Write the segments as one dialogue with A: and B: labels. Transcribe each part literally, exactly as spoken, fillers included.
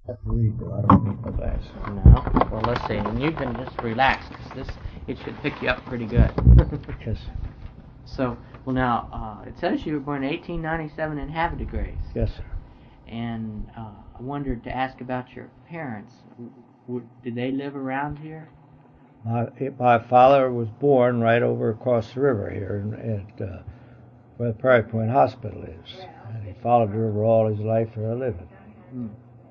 A: have to read, though. I don't need my glasses.
B: No? Well, let's see. And you can just relax, because this, it should pick you up pretty good.
A: Yes.
B: So, well now, uh, it says you were born in eighteen ninety-seven in Havre de Grace.
A: Yes, sir.
B: And uh, I wondered to ask about your parents. W- did they live around here?
A: My, my father was born right over across the river here at uh, where the Prairie Point Hospital is. And he followed the river all his life for a living.
B: Hmm.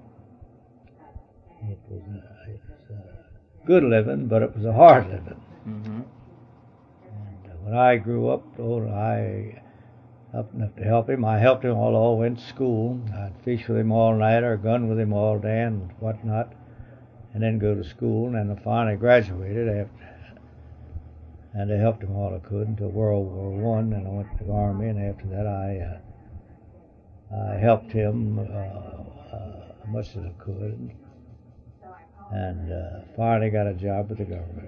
A: It was, a, it was a good living, but it was a hard living.
B: Mm-hmm.
A: And uh, when I grew up, oh, I up enough to help him. I helped him all, all went to school. I'd fish with him all night or gun with him all day and whatnot, and then go to school. And then I finally graduated after, and I helped him all I could until World War One. And I went to the Army, and after that I uh, I helped him uh, uh, as much as I could, and uh, finally got a job with the government.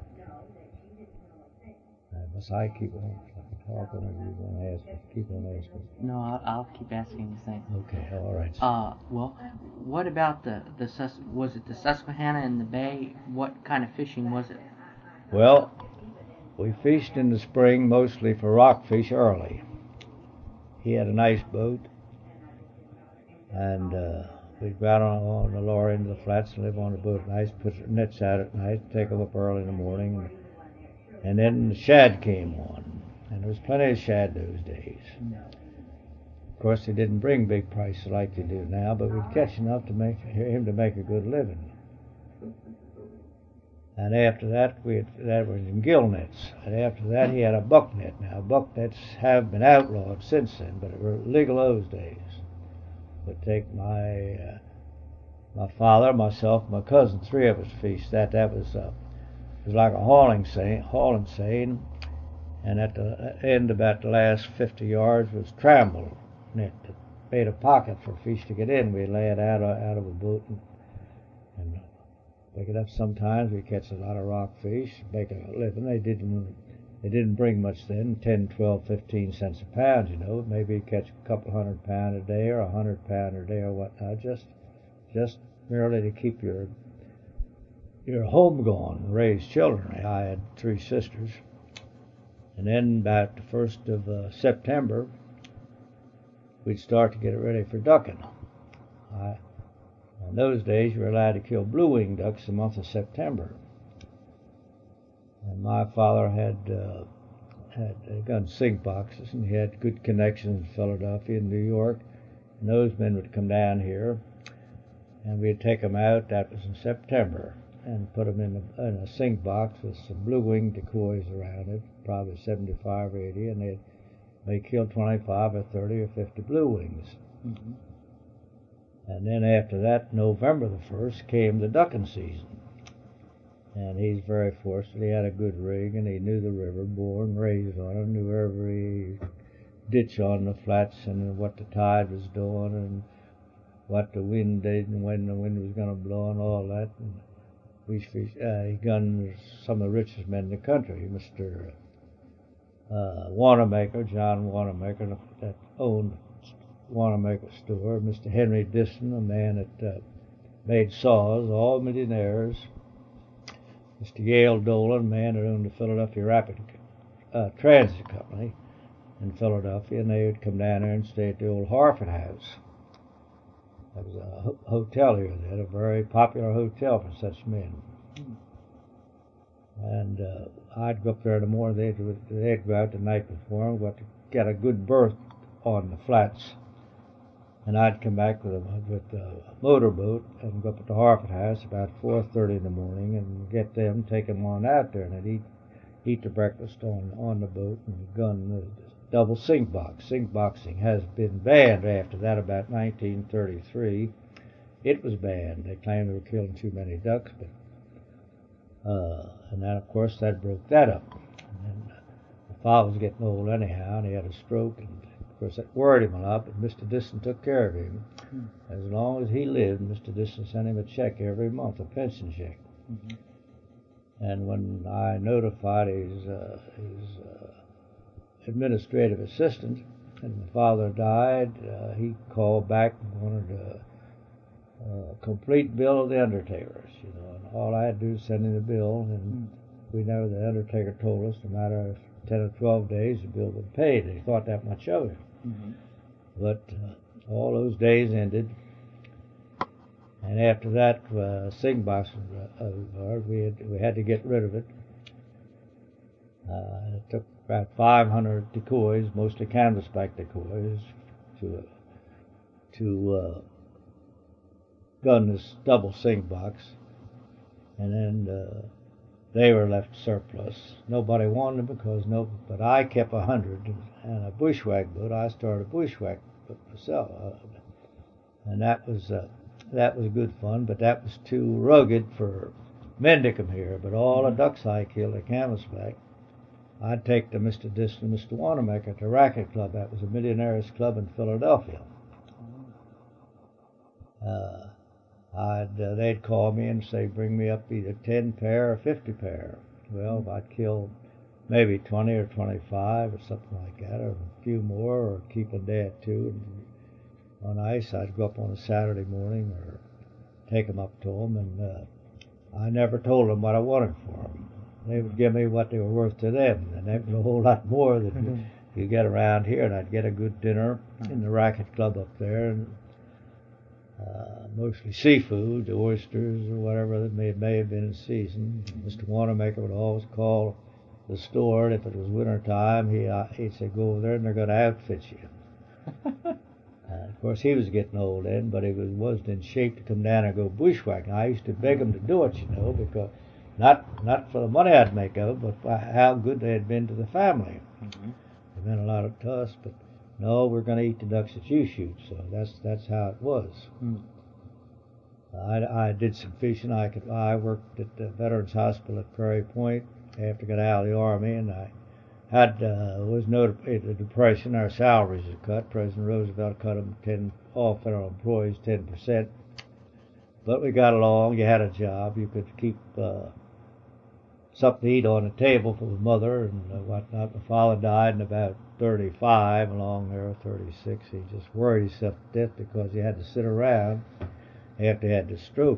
A: And must I keep on talking, or you want to ask me? Keep on asking.
B: No, I'll, I'll keep asking the same.
A: Okay, all right.
B: Uh, well, what about the the Sus- was it the Susquehanna and the Bay? What kind of fishing was it?
A: Well, we fished in the spring mostly for rockfish early. He had a nice boat, and uh, we'd go out on, on the lower end of the flats and live on the boat at night, put nets out at night, take them up early in the morning, and, and then the shad came on, and there was plenty of shad those days. Of course, they didn't bring big prices like they do now, but we'd catch enough to make him to make a good living. And after that, we had, that was in gill nets. And after that, he had a buck net. Now, buck nets have been outlawed since then, but it were legal those days. Would take my uh, my father, myself, my cousin, three of us fished that. That was uh, it was like a hauling seine, hauling seine, and at the end, about the last fifty yards, was tramble net that made a pocket for fish to get in. We lay it out uh, out of a boat and. and pick it up sometimes. We catch a lot of rockfish, make a living. They didn't they didn't bring much then, ten, twelve, fifteen cents a pound, you know. Maybe you catch a couple hundred pound a day or a hundred pound a day or whatnot, just just merely to keep your your home going and raise children. I had three sisters. And then about the first of uh, September, we'd start to get it ready for ducking. I In those days, you were allowed to kill blue-winged ducks the month of September. And my father had uh, had uh, gun sink boxes, and he had good connections in Philadelphia and New York. And those men would come down here, and we'd take them out. That was in September, and put them in a, in a sink box with some blue-winged decoys around it, probably seventy-five or eighty, and they'd may kill twenty-five or thirty or fifty blue-wings. Mm-hmm. And then after that, November the first, came the ducking season. And he's very fortunate. He had a good rig, and he knew the river, born, raised on it, knew every ditch on the flats and what the tide was doing and what the wind did and when the wind was going to blow and all that. And we fished, uh, he gunned some of the richest men in the country, Mister Uh, Wanamaker, John Wanamaker, that owned Wanamaker store, Mister Henry Disson, a man that uh, made saws, all millionaires. Mister Yale Dolan, a man that owned the Philadelphia Rapid uh, Transit Company in Philadelphia, and they would come down there and stay at the old Harford House. That was a ho- hotel here then, a very popular hotel for such men. And uh, I'd go up there in the morning, they'd, they'd go out the night before and go to get a good berth on the flats. And I'd come back with a, with a motorboat and go up at the Harford House about four thirty in the morning and get them, take them on out there, and they'd eat eat their breakfast on on the boat and gun the double sink box. Sink boxing has been banned after that, about nineteen thirty-three. It was banned. They claimed they were killing too many ducks, but uh, and then of course that broke that up. And then my father was getting old anyhow, and he had a stroke, and of course, that worried him a lot, but Mister Disson took care of him. Mm-hmm. As long as he lived, Mister Disson sent him a check every month, a pension check. Mm-hmm. And when I notified his, uh, his uh, administrative assistant, and my father died, uh, he called back and wanted to a complete bill of the undertakers, you know, and all I had to do was send in the bill, and mm. we know the undertaker told us no matter if ten or twelve days the bill would be paid. He thought that much of it. Mm-hmm. But uh, all those days ended, and after that, uh, sing box was uh, we had we had to get rid of it. Uh, it took about five hundred decoys, mostly canvasback decoys, to uh, to uh, gun this double sing box, and then uh, they were left surplus. Nobody wanted them because no, but I kept a hundred and a bushwhack boat. I started a bushwhack boat myself, uh, and that was uh, that was good fun. But that was too rugged for men to come here. But all the ducks I killed at canvasback, I'd take to Mister Diston and Mister Wanamaker at the Racket Club. That was a millionaires club in Philadelphia. Uh, I'd, uh, they'd call me and say, bring me up either ten pair or fifty pair. Well, I'd kill maybe twenty or twenty-five or something like that, or a few more, or keep a day or two. And on ice, I'd go up on a Saturday morning or take them up to them, and uh, I never told them what I wanted for them. They would give me what they were worth to them, and that was a whole lot more than you, you get around here. And I'd get a good dinner in the Racket Club up there, and Uh, mostly seafood, the oysters or whatever that may, may have been in season. Mister Wanamaker would always call the store, and if it was winter time, he, uh, he'd say, go over there and they're going to outfit you. uh, of course, he was getting old then, but he was, wasn't in shape to come down and go bushwhacking. I used to beg him to do it, you know, because not not for the money I'd make of it, but for how good they had been to the family. Mm-hmm. They meant a lot to us, but no, we're going to eat the ducks that you shoot, so that's that's how it was. Hmm. I, I did some fishing. I could. I worked at the Veterans Hospital at Prairie Point after I got out of the Army, and I had uh, was notified the Depression. Our salaries were cut. President Roosevelt cut them ten all federal employees ten percent. But we got along. You had a job. You could keep uh, something to eat on the table for the mother and uh, whatnot. My father died in about thirty-five, along there, thirty-six. He just worried himself to death because he had to sit around after he had the stroke.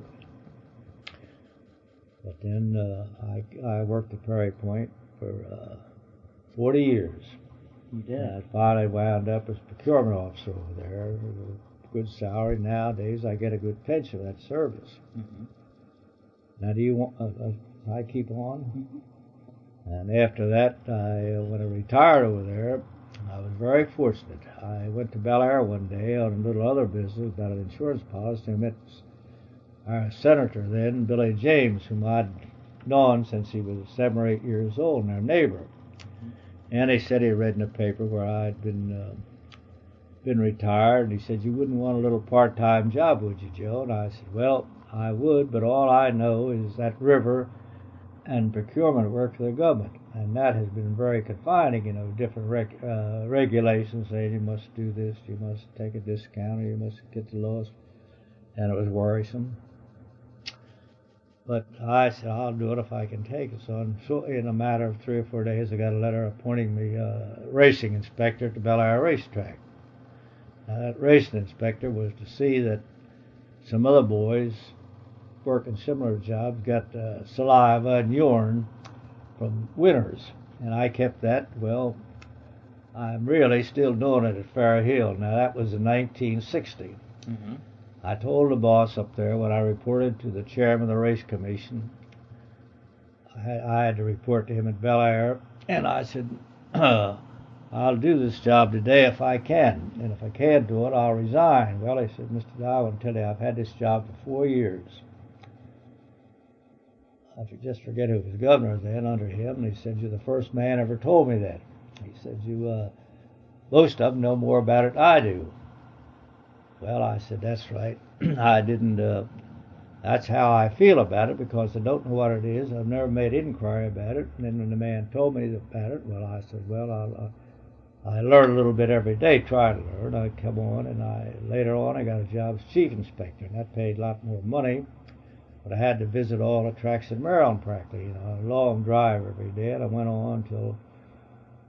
A: But then uh, I, I worked at Prairie Point for uh, forty years.
B: You did?
A: And I finally wound up as procurement officer over there. Good salary. Nowadays, I get a good pension for that service. Mm-hmm. Now, do you want... Uh, uh, I keep on? Mm-hmm. And after that, I, when I retired over there, I was very fortunate. I went to Bel Air one day on a little other business about an insurance policy. I met our senator then, Billy James, whom I'd known since he was seven or eight years old, and our neighbor. Mm-hmm. And he said he read in the paper where I'd been uh, been retired, and he said, you wouldn't want a little part-time job, would you, Joe? And I said, well, I would, but all I know is that river and procurement work for the government, and that has been very confining. You know, different rec- uh, regulations saying you must do this, you must take a discount, or you must get the lowest, and it was worrisome. But I said, I'll do it if I can take it. So in, so in a matter of three or four days, I got a letter appointing me uh, racing inspector at the Bel Air racetrack. Now, that racing inspector was to see that some other boys working similar jobs got uh, saliva and urine from winners, and I kept that. Well, I'm really still doing it at Fair Hill. Now, that was in nineteen sixty. Mm-hmm. I told the boss up there when I reported to the chairman of the race commission, I had, I had to report to him at Bel Air, and I said, uh, I'll do this job today if I can, and if I can't do it, I'll resign. Well, he said, Mister Dow, I want to tell you, I've had this job for four years. I just forget who was governor then under him, and he said, you're the first man ever told me that. He said, you, uh, most of them know more about it than I do. Well, I said, that's right. I didn't, uh, that's how I feel about it, because I don't know what it is. I've never made inquiry about it. And then when the man told me about it, well, I said, well, I'll, uh, I learn a little bit every day, try to learn. I come on, and I later on I got a job as chief inspector, and that paid a lot more money. But I had to visit all the tracks in Maryland practically, you know, a long drive every day, and I went on till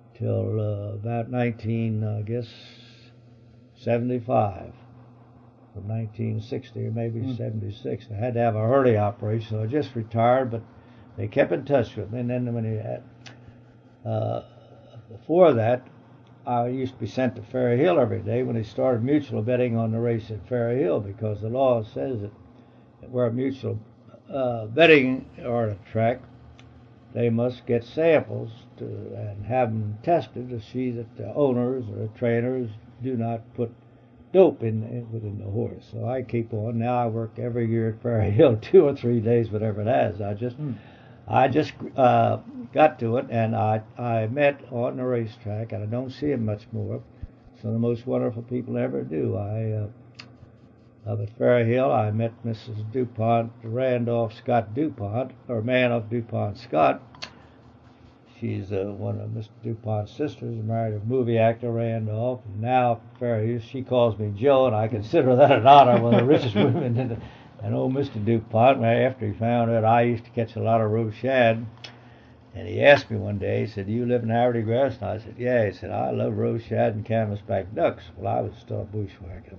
A: till uh, about nineteen, I guess, seventy-five. from nineteen sixty or maybe
B: Mm.
A: seventy-six. I had to have a early operation, so I just retired, but they kept in touch with me. And then when he had, uh, before that, I used to be sent to Ferry Hill every day when they started mutual betting on the race at Ferry Hill, because the law says that where mutual uh, betting are at a track, they must get samples to, and have them tested to see that the owners or the trainers do not put dope in, in within the horse. So I keep on. Now I work every year at Ferry Hill, two or three days, whatever it has. I just, mm. I just uh, got to it, and I I met on the racetrack, and I don't see him much more. Some of the most wonderful people ever do. I uh, up at Ferry Hill, I met Missus DuPont, Randolph Scott DuPont, or Manoff DuPont Scott. She's uh, one of Mister DuPont's sisters, married a movie actor, Randolph. And now at Ferry Hill, she calls me Joe, and I consider that an honor. One of the richest women in the, and old Mister DuPont, after he found out I used to catch a lot of roe shad, and he asked me one day, he said, "Do you live in Haverty Grass?" And I said, "Yeah." He said, "I love roe shad and canvasback ducks." Well, I was still a bushwhacker.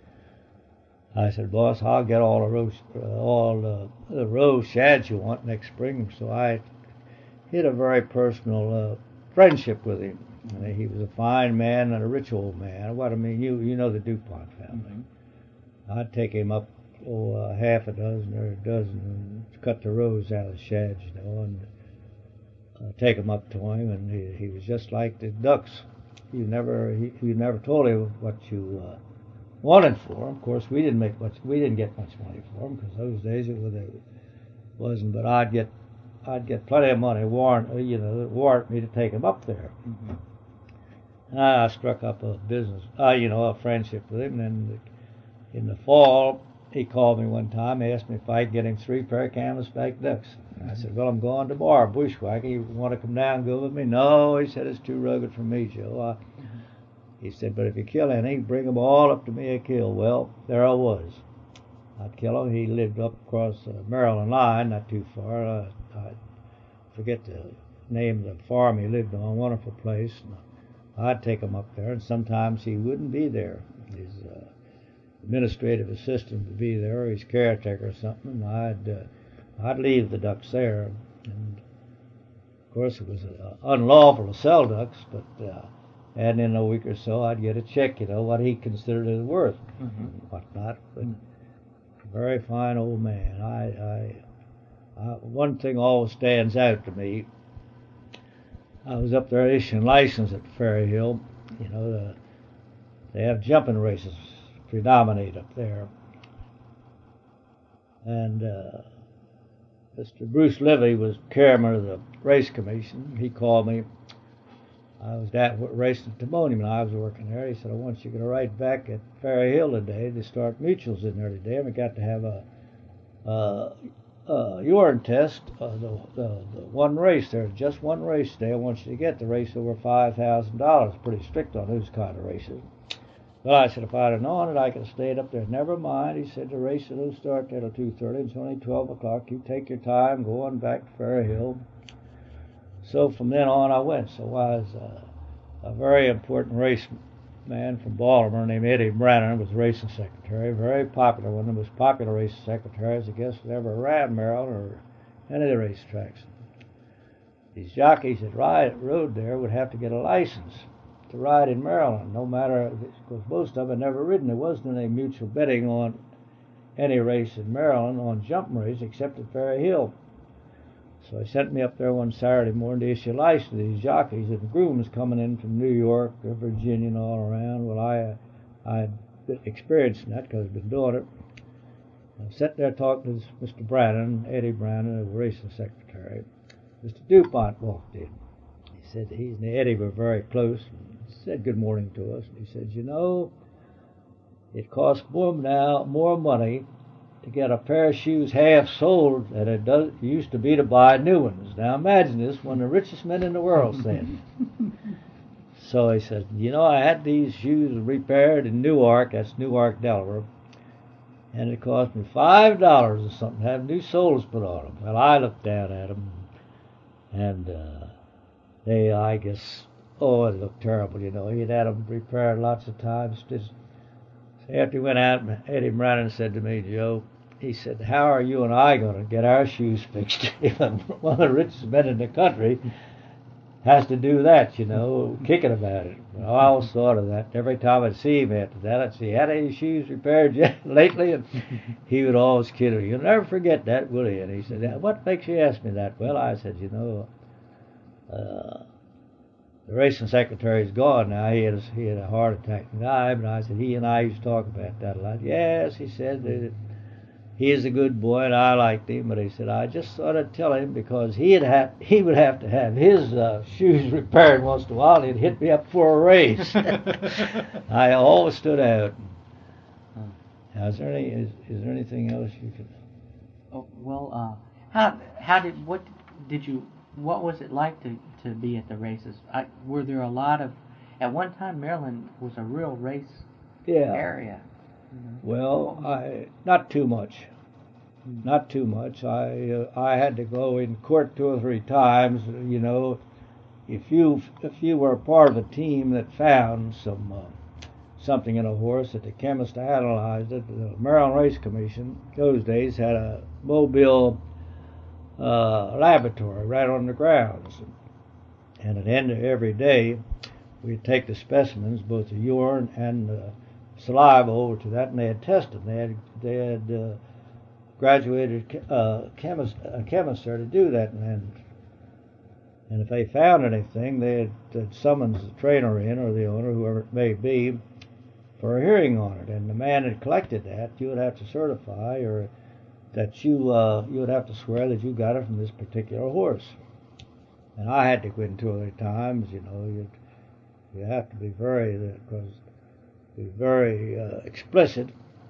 A: I said, "Boss, I'll get all the roe, uh, all the, the roe shads you want next spring." So I hit a very personal uh, friendship with him. And he was a fine man and a rich old man. What I mean, you you know the DuPont family. Mm-hmm. I'd take him up oh uh, half a dozen or a dozen and cut the roes out of the shads, you know, and uh, take them up to him. And he, he was just like the ducks. You never he, he never told him what you uh, wanted for him. Of course, we didn't make much. We didn't get much money for him, because those days it was it wasn't. But I'd get. I'd get plenty of money, warrant, you know, warrant me to take him up there. Mm-hmm. And I struck up a business, uh, you know, a friendship with him. And then in the fall, he called me one time, asked me if I'd get him three pair of canvasback ducks. And I said, "Well, I'm going to Bar, bushwhacking. You want to come down and go with me?" "No," he said, "it's too rugged for me, Joe." I, mm-hmm. He said, "But if you kill any, bring them all up to me a kill." Well, there I was. I'd kill him. He lived up across the Maryland line, not too far. Uh, I forget the name of the farm he lived on, wonderful place. I'd take him up there, and sometimes he wouldn't be there. His uh, administrative assistant would be there, or his caretaker or something, and I'd, uh, I'd leave the ducks there. And of course it was uh, unlawful to sell ducks, but uh, and in a week or so I'd get a check, you know, what he considered it worth, mm-hmm. and whatnot. But mm-hmm. very fine old man. I, I Uh, one thing always stands out to me. I was up there issuing license at Ferry Hill. You know, the, they have jumping races predominate up there. And uh, Mister Bruce Livy was chairman of the race commission. He called me. I was at racing at Timonium, and I was working there. He said, "I want you to ride back at Ferry Hill today. They start mutuals in there today, and we got to have a uh, Uh, urine test, uh, the, the the one race. There's just one race today. I want you to get the race over five thousand dollars. Pretty strict on those kind of races. Well, I said, if I'd have known it, I could have stayed up there. Never mind. He said, the race will start till two thirty. It's only twelve o'clock. You take your time, go on back to Ferry Hill. So from then on, I went. So I was uh, a very important race man from Baltimore named Eddie Brannon was racing secretary, very popular, one of the most popular racing secretaries, I guess, that ever ran Maryland or any of the racetracks. These jockeys that ride, rode there would have to get a license to ride in Maryland, no matter, because most of them had never ridden. There wasn't any mutual betting on any race in Maryland on jump race except at Ferry Hill. So he sent me up there one Saturday morning to issue a license to these jockeys, and the grooms coming in from New York, Virginia, and all around. Well, I I had experienced that because I've been doing it. I sat there talking to Mister Brannon, Eddie Brannon, the racing secretary. Mister DuPont walked in. He said he and Eddie were very close. And said good morning to us. And he said, "You know, it costs more now more money to get a pair of shoes half soled than it does it used to be to buy new ones." Now imagine this, one of the richest men in the world said. So he said, "You know, I had these shoes repaired in Newark, that's Newark, Delaware, and it cost me five dollars or something to have new soles put on them." Well, I looked down at them, and uh, they, I guess, oh, it looked terrible, you know. He'd had them repaired lots of times. Just After he went out, Eddie Brannon said to me, Joe, he said, how are you and I going to get our shoes fixed? One of the richest men in the country has to do that, you know, kicking about it. Well, I always thought of that. Every time I'd see him after that, I'd say, had any shoes repaired yet lately? And he would always kid me. You'll never forget that, will you? And he said, what makes you ask me that? Well, I said, you know, uh, the racing secretary's gone now. He had, a, he had a heart attack and died. But I said, he and I used to talk about that a lot. Yes, he said, that he is a good boy, and I liked him. But he said, I just thought I'd tell him because he'd have, he would have to have his uh, shoes repaired once in a while. He'd hit me up for a race. I always stood out. Now, is there any is, is there anything else you can?
B: Oh, well, uh, how how did what did you what was it like to, to be at the races? I, were there a lot of at one time Maryland was a real race
A: yeah.
B: area.
A: Well, I not too much, not too much. I uh, I had to go in court two or three times. You know, if you if you were a part of a team that found some uh, something in a horse that the chemist analyzed it, the Maryland Race Commission those days had a mobile uh, laboratory right on the grounds, and at the end of every day we'd take the specimens, both the urine and the saliva, over to that, and they had tested. They had they had uh, graduated uh, chemist a chemist there to do that, and and if they found anything, they had, had summoned the trainer in or the owner, whoever it may be, for a hearing on it. And the man that collected that, you would have to certify or that you uh, you would have to swear that you got it from this particular horse. And I had to go in two or three times. You know, you you have to be very because. Be very uh, explicit,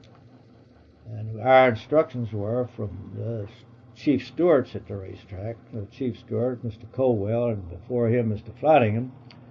A: and our instructions were from the chief stewards at the racetrack, the chief steward, Mister Colwell, and before him, Mister Flanagan,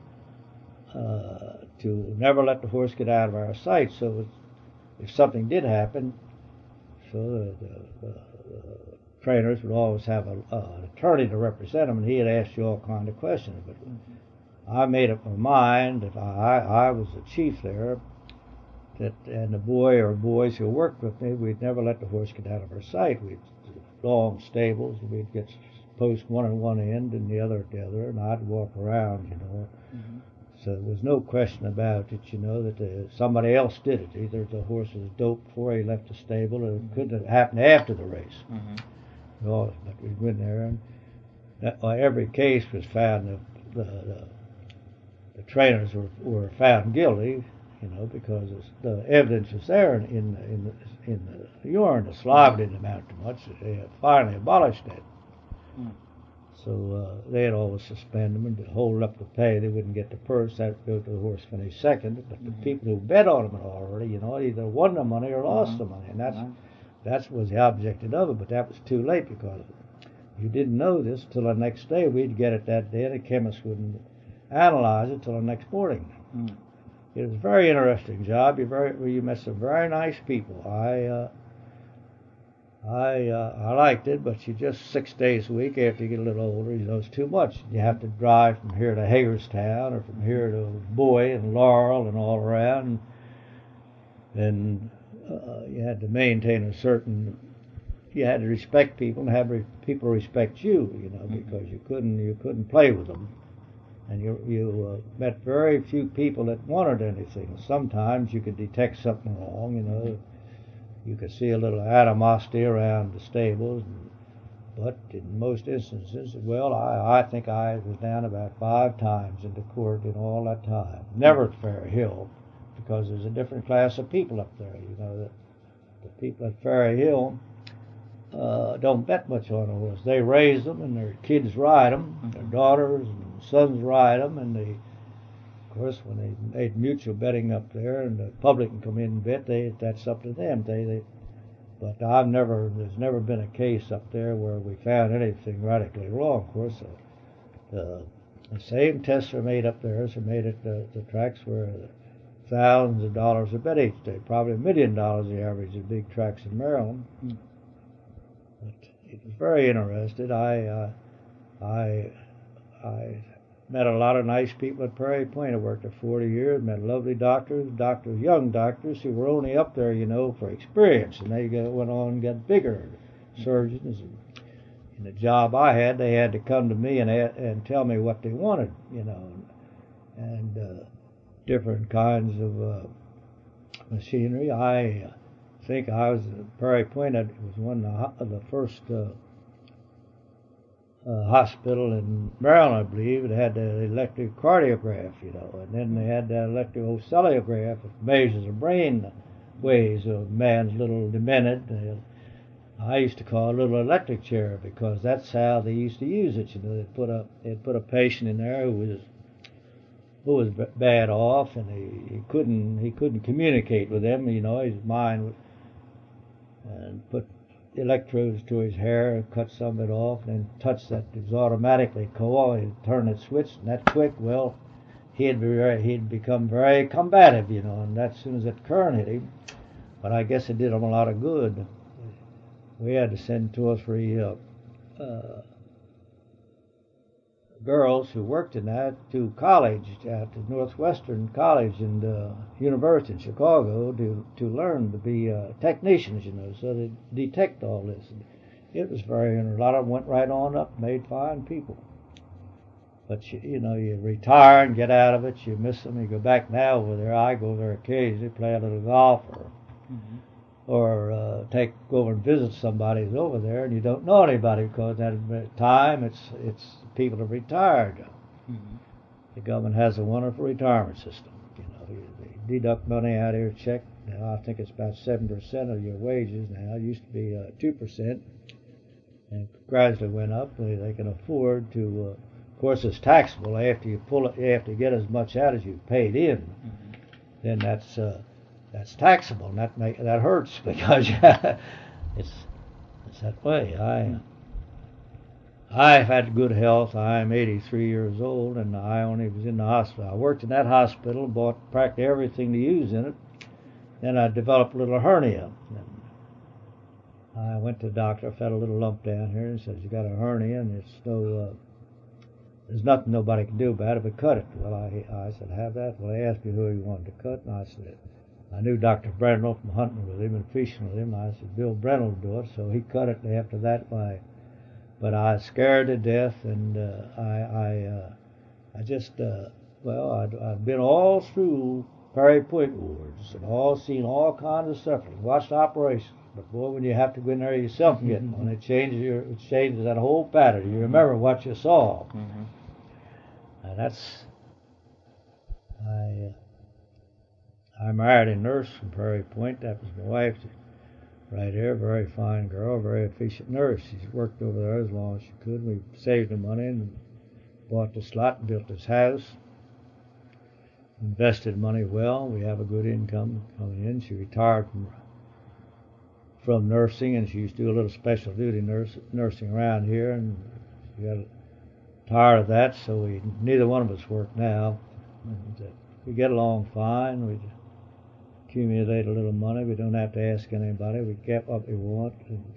A: uh, to never let the horse get out of our sight. So if something did happen, so the, the, the, the trainers would always have a, uh, an attorney to represent them, and he'd ask you all kind of questions. But I made up my mind that I, I was the chief there, that and the boy or boys who worked with me, we'd never let the horse get out of our sight. We'd long stables, we'd get post one on one end and the other at the other, and I'd walk around, you know. Mm-hmm. So there was no question about it, you know, that the, somebody else did it. Either the horse was doped before he left the stable, or it couldn't have happened after the race. Mm-hmm. Well, but we'd went there, and that, uh, every case was found that the, the, the trainers were, were found guilty. You know, because the evidence was there in in the, in the, in the urine. The saliva didn't amount to much. They finally abolished that. Mm. So uh, they'd always suspend them and hold up the pay. They wouldn't get the purse. That would go to the horse finish second. But mm-hmm. the people who bet on them already, you know, either won the money or lost mm-hmm. the money, and that's mm-hmm. that was the object of it. But that was too late because you didn't know this till the next day. We'd get it that day, and the chemist wouldn't analyze it till the next morning. Mm. It was a very interesting job. You very you met some very nice people. I uh, I uh, I liked it, but you just six days a week after you get a little older, you know, it's too much. You have to drive from here to Hagerstown or from here to Bowie and Laurel and all around, and uh, you had to maintain a certain. You had to respect people and have re- people respect you, you know, because you couldn't you couldn't play with them. And you you uh, met very few people that wanted anything. Sometimes you could detect something wrong, you know. You could see a little animosity around the stables, and, but in most instances, well, I, I think I was down about five times into court in all that time. Never at Ferry Hill, because there's a different class of people up there. You know, the, the people at Ferry Hill uh, don't bet much on a horse. They raise them, and their kids ride them, mm-hmm. their daughters and sons ride them, and they, of course, when they made mutual betting up there, and the public can come in and bet, they that's up to them. They, they, but I've never, there's never been a case up there where we found anything radically wrong. Of course, uh, the, the same tests are made up there as are made at the, the tracks where thousands of dollars a bet each day, probably a million dollars the average of big tracks in Maryland. Mm. But it was very interesting. I, uh, I, I met a lot of nice people at Prairie Point. I worked there forty years, met lovely doctors, doctors, young doctors who were only up there, you know, for experience, and they got, went on and got bigger surgeons. And the job I had, they had to come to me and and tell me what they wanted, you know, and uh, different kinds of uh, machinery. I think I was at Prairie Point. It was one of the, the first uh, uh, hospital in Maryland, I believe. It had the electrocardiograph, you know, and then they had the electroencephalograph that measures the brain waves of a man's little demented. Uh, I used to call it a little electric chair because that's how they used to use it. You know, they'd put a they'd put a patient in there who was who was bad off, and he, he couldn't he couldn't communicate with them. You know, his mind would, and put electrodes to his hair, and cut some of it off, and then touch that. It was automatically coil. He'd turn that switch, and that quick. Well, he'd be very, he'd become very combative, you know, and that as soon as that current hit him. But I guess it did him a lot of good. We had to send two or three uh, uh, girls who worked in that to college, at the Northwestern College and uh, University in Chicago, to to learn to be uh, technicians, you know, so they detect all this. And it was very, and a lot of them went right on up, made fine people. But you, you know, you retire and get out of it. You miss them. You go back now over there. I go there occasionally, play a little golf, or. Mm-hmm. or uh, take go over and visit somebody who's over there, and you don't know anybody because at that time it's it's people have retired. Mm-hmm. The government has a wonderful retirement system. You know, you, they deduct money out of your check. Now I think it's about seven percent of your wages now. It used to be uh, two percent, and gradually went up. They, they can afford to. Uh, of course, it's taxable after you pull it. You have to get as much out as you paid in. Mm-hmm. Then that's. Uh, That's taxable, and that make, that hurts because it's it's that way. I I've had good health. I'm eighty-three years old, and I only was in the hospital. I worked in that hospital, bought practically everything to use in it. Then I developed a little hernia. And I went to the doctor, felt a little lump down here, and says you got a hernia, and it's no uh, there's nothing nobody can do about it but cut it. Well, I I said have that. Well, they asked me who he wanted to cut, and I said. I knew Doctor Brendel from hunting with him and fishing with him. I said, Bill Brendel will do it. So he cut it, and after that, why? But I was scared to death, and uh, I I, uh, I just, uh, well, I'd, I've been all through Prairie Point wards and all seen all kinds of suffering, watched operations. But boy, when you have to go in there yourself and get one, it changes your, it changes that whole pattern. You remember what you saw, mm-hmm. and that's, I. Uh, I married a nurse from Prairie Point. That was my wife right there. Very fine girl, very efficient nurse. She's worked over there as long as she could. We saved the money and bought this lot and built this house. Invested money well. We have a good income coming in. She retired from from nursing, and she used to do a little special duty nurse, nursing around here. And she got tired of that, so we neither one of us work now. And, uh, we get along fine. We accumulate a little money. We don't have to ask anybody. We get what we want. And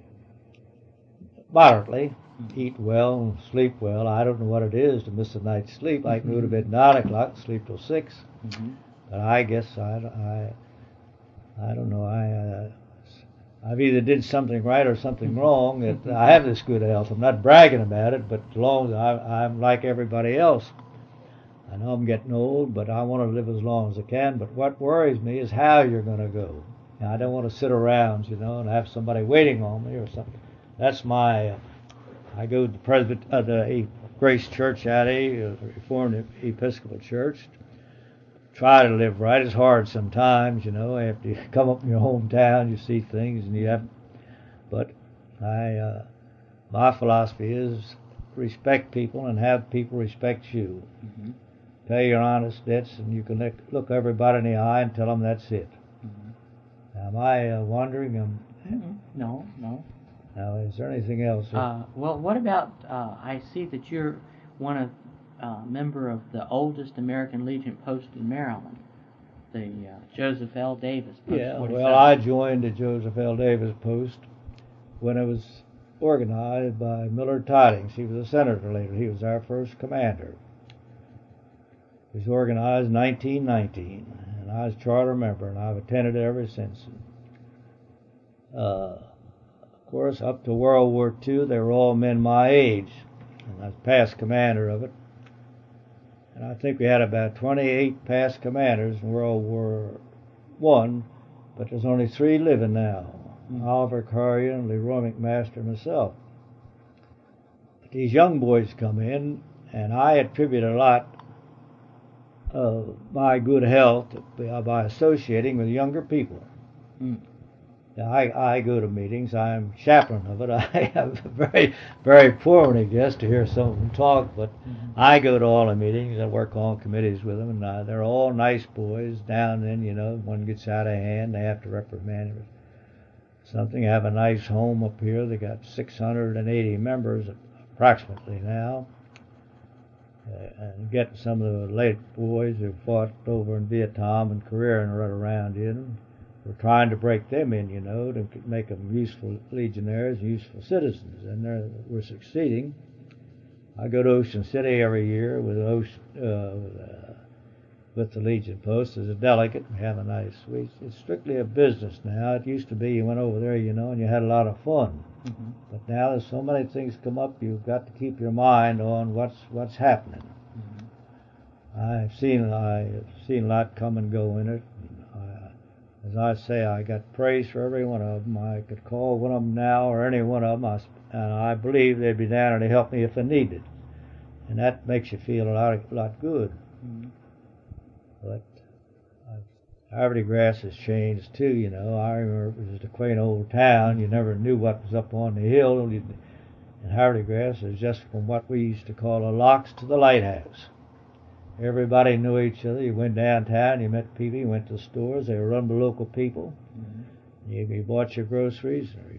A: moderately, eat well and sleep well. I don't know what it is to miss a night's sleep. I can go to bed at nine o'clock, sleep till six. Mm-hmm. But I guess I, I, I don't know. I, uh, I've either did something right or something wrong. That I have this good health. I'm not bragging about it, but as long as I, I'm like everybody else. I know I'm getting old, but I want to live as long as I can. But what worries me is how you're going to go. Now, I don't want to sit around, you know, and have somebody waiting on me or something. That's my. Uh, I go to the Presbyt- uh, the Grace Church out here, uh, Reformed Episcopal Church. Try to live right. It's hard sometimes, you know. After you come up in your hometown, you see things, and you have. But I, uh, my philosophy is respect people and have people respect you. Mm-hmm. Pay your honest debts, and you can look, look everybody in the eye and tell them that's it. Mm-hmm. Am I uh, wondering? Um,
B: mm-hmm. No, no.
A: Now, is there anything else?
B: Uh, well, what about? Uh, I see that you're one of uh, member of the oldest American Legion post in Maryland, the uh, Joseph L. Davis post.
A: Yeah. Well, I joined the Joseph L. Davis post when it was organized by Millard Tydings. He was a senator later. He was our first commander. was organized in nineteen nineteen, and I was a charter member, and I've attended it ever since. Uh, of course, up to World War Two, they were all men my age, and I was past commander of it. And I think we had about twenty-eight past commanders in World War One, but there's only three living now. Oliver Currier and Leroy McMaster and myself. But these young boys come in, and I attribute a lot of my good health by associating with younger people. Mm. Now, I, I go to meetings. I'm chaplain of it. I have a very, very poor one, I guess, to hear some of them talk, but mm-hmm. I go to all the meetings. I work on committees with them, and uh, they're all nice boys. Down then, you know, one gets out of hand, they have to reprimand him. Something. Have a nice home up here. They got six hundred eighty members approximately now. Uh, and getting some of the late boys who fought over in Vietnam and Korea and right around in. We're trying to break them in, you know, to make them useful legionnaires, useful citizens, and they're, we're succeeding. I go to Ocean City every year with Ocean, uh, with, uh, with the Legion Post as a delegate. We have a nice week. It's strictly a business now. It used to be you went over there, you know, and you had a lot of fun. Mm-hmm. But now there's so many things come up, you've got to keep your mind on what's what's happening. Mm-hmm. I've seen I've seen a lot come and go in it. As I say, I got praise for every one of them. I could call one of them now or any one of them, I, and I believe they'd be down to help me if I needed. And that makes you feel a lot, a lot good. Mm-hmm. But uh, Haverty Grass has changed too, you know. I remember it was just a quaint old town. You never knew what was up on the hill. And Haverty Grass is just from what we used to call the locks to the lighthouse. Everybody knew each other. You went downtown, you met people, you went to the stores. They were run by local people. Mm-hmm. You, you bought your groceries, or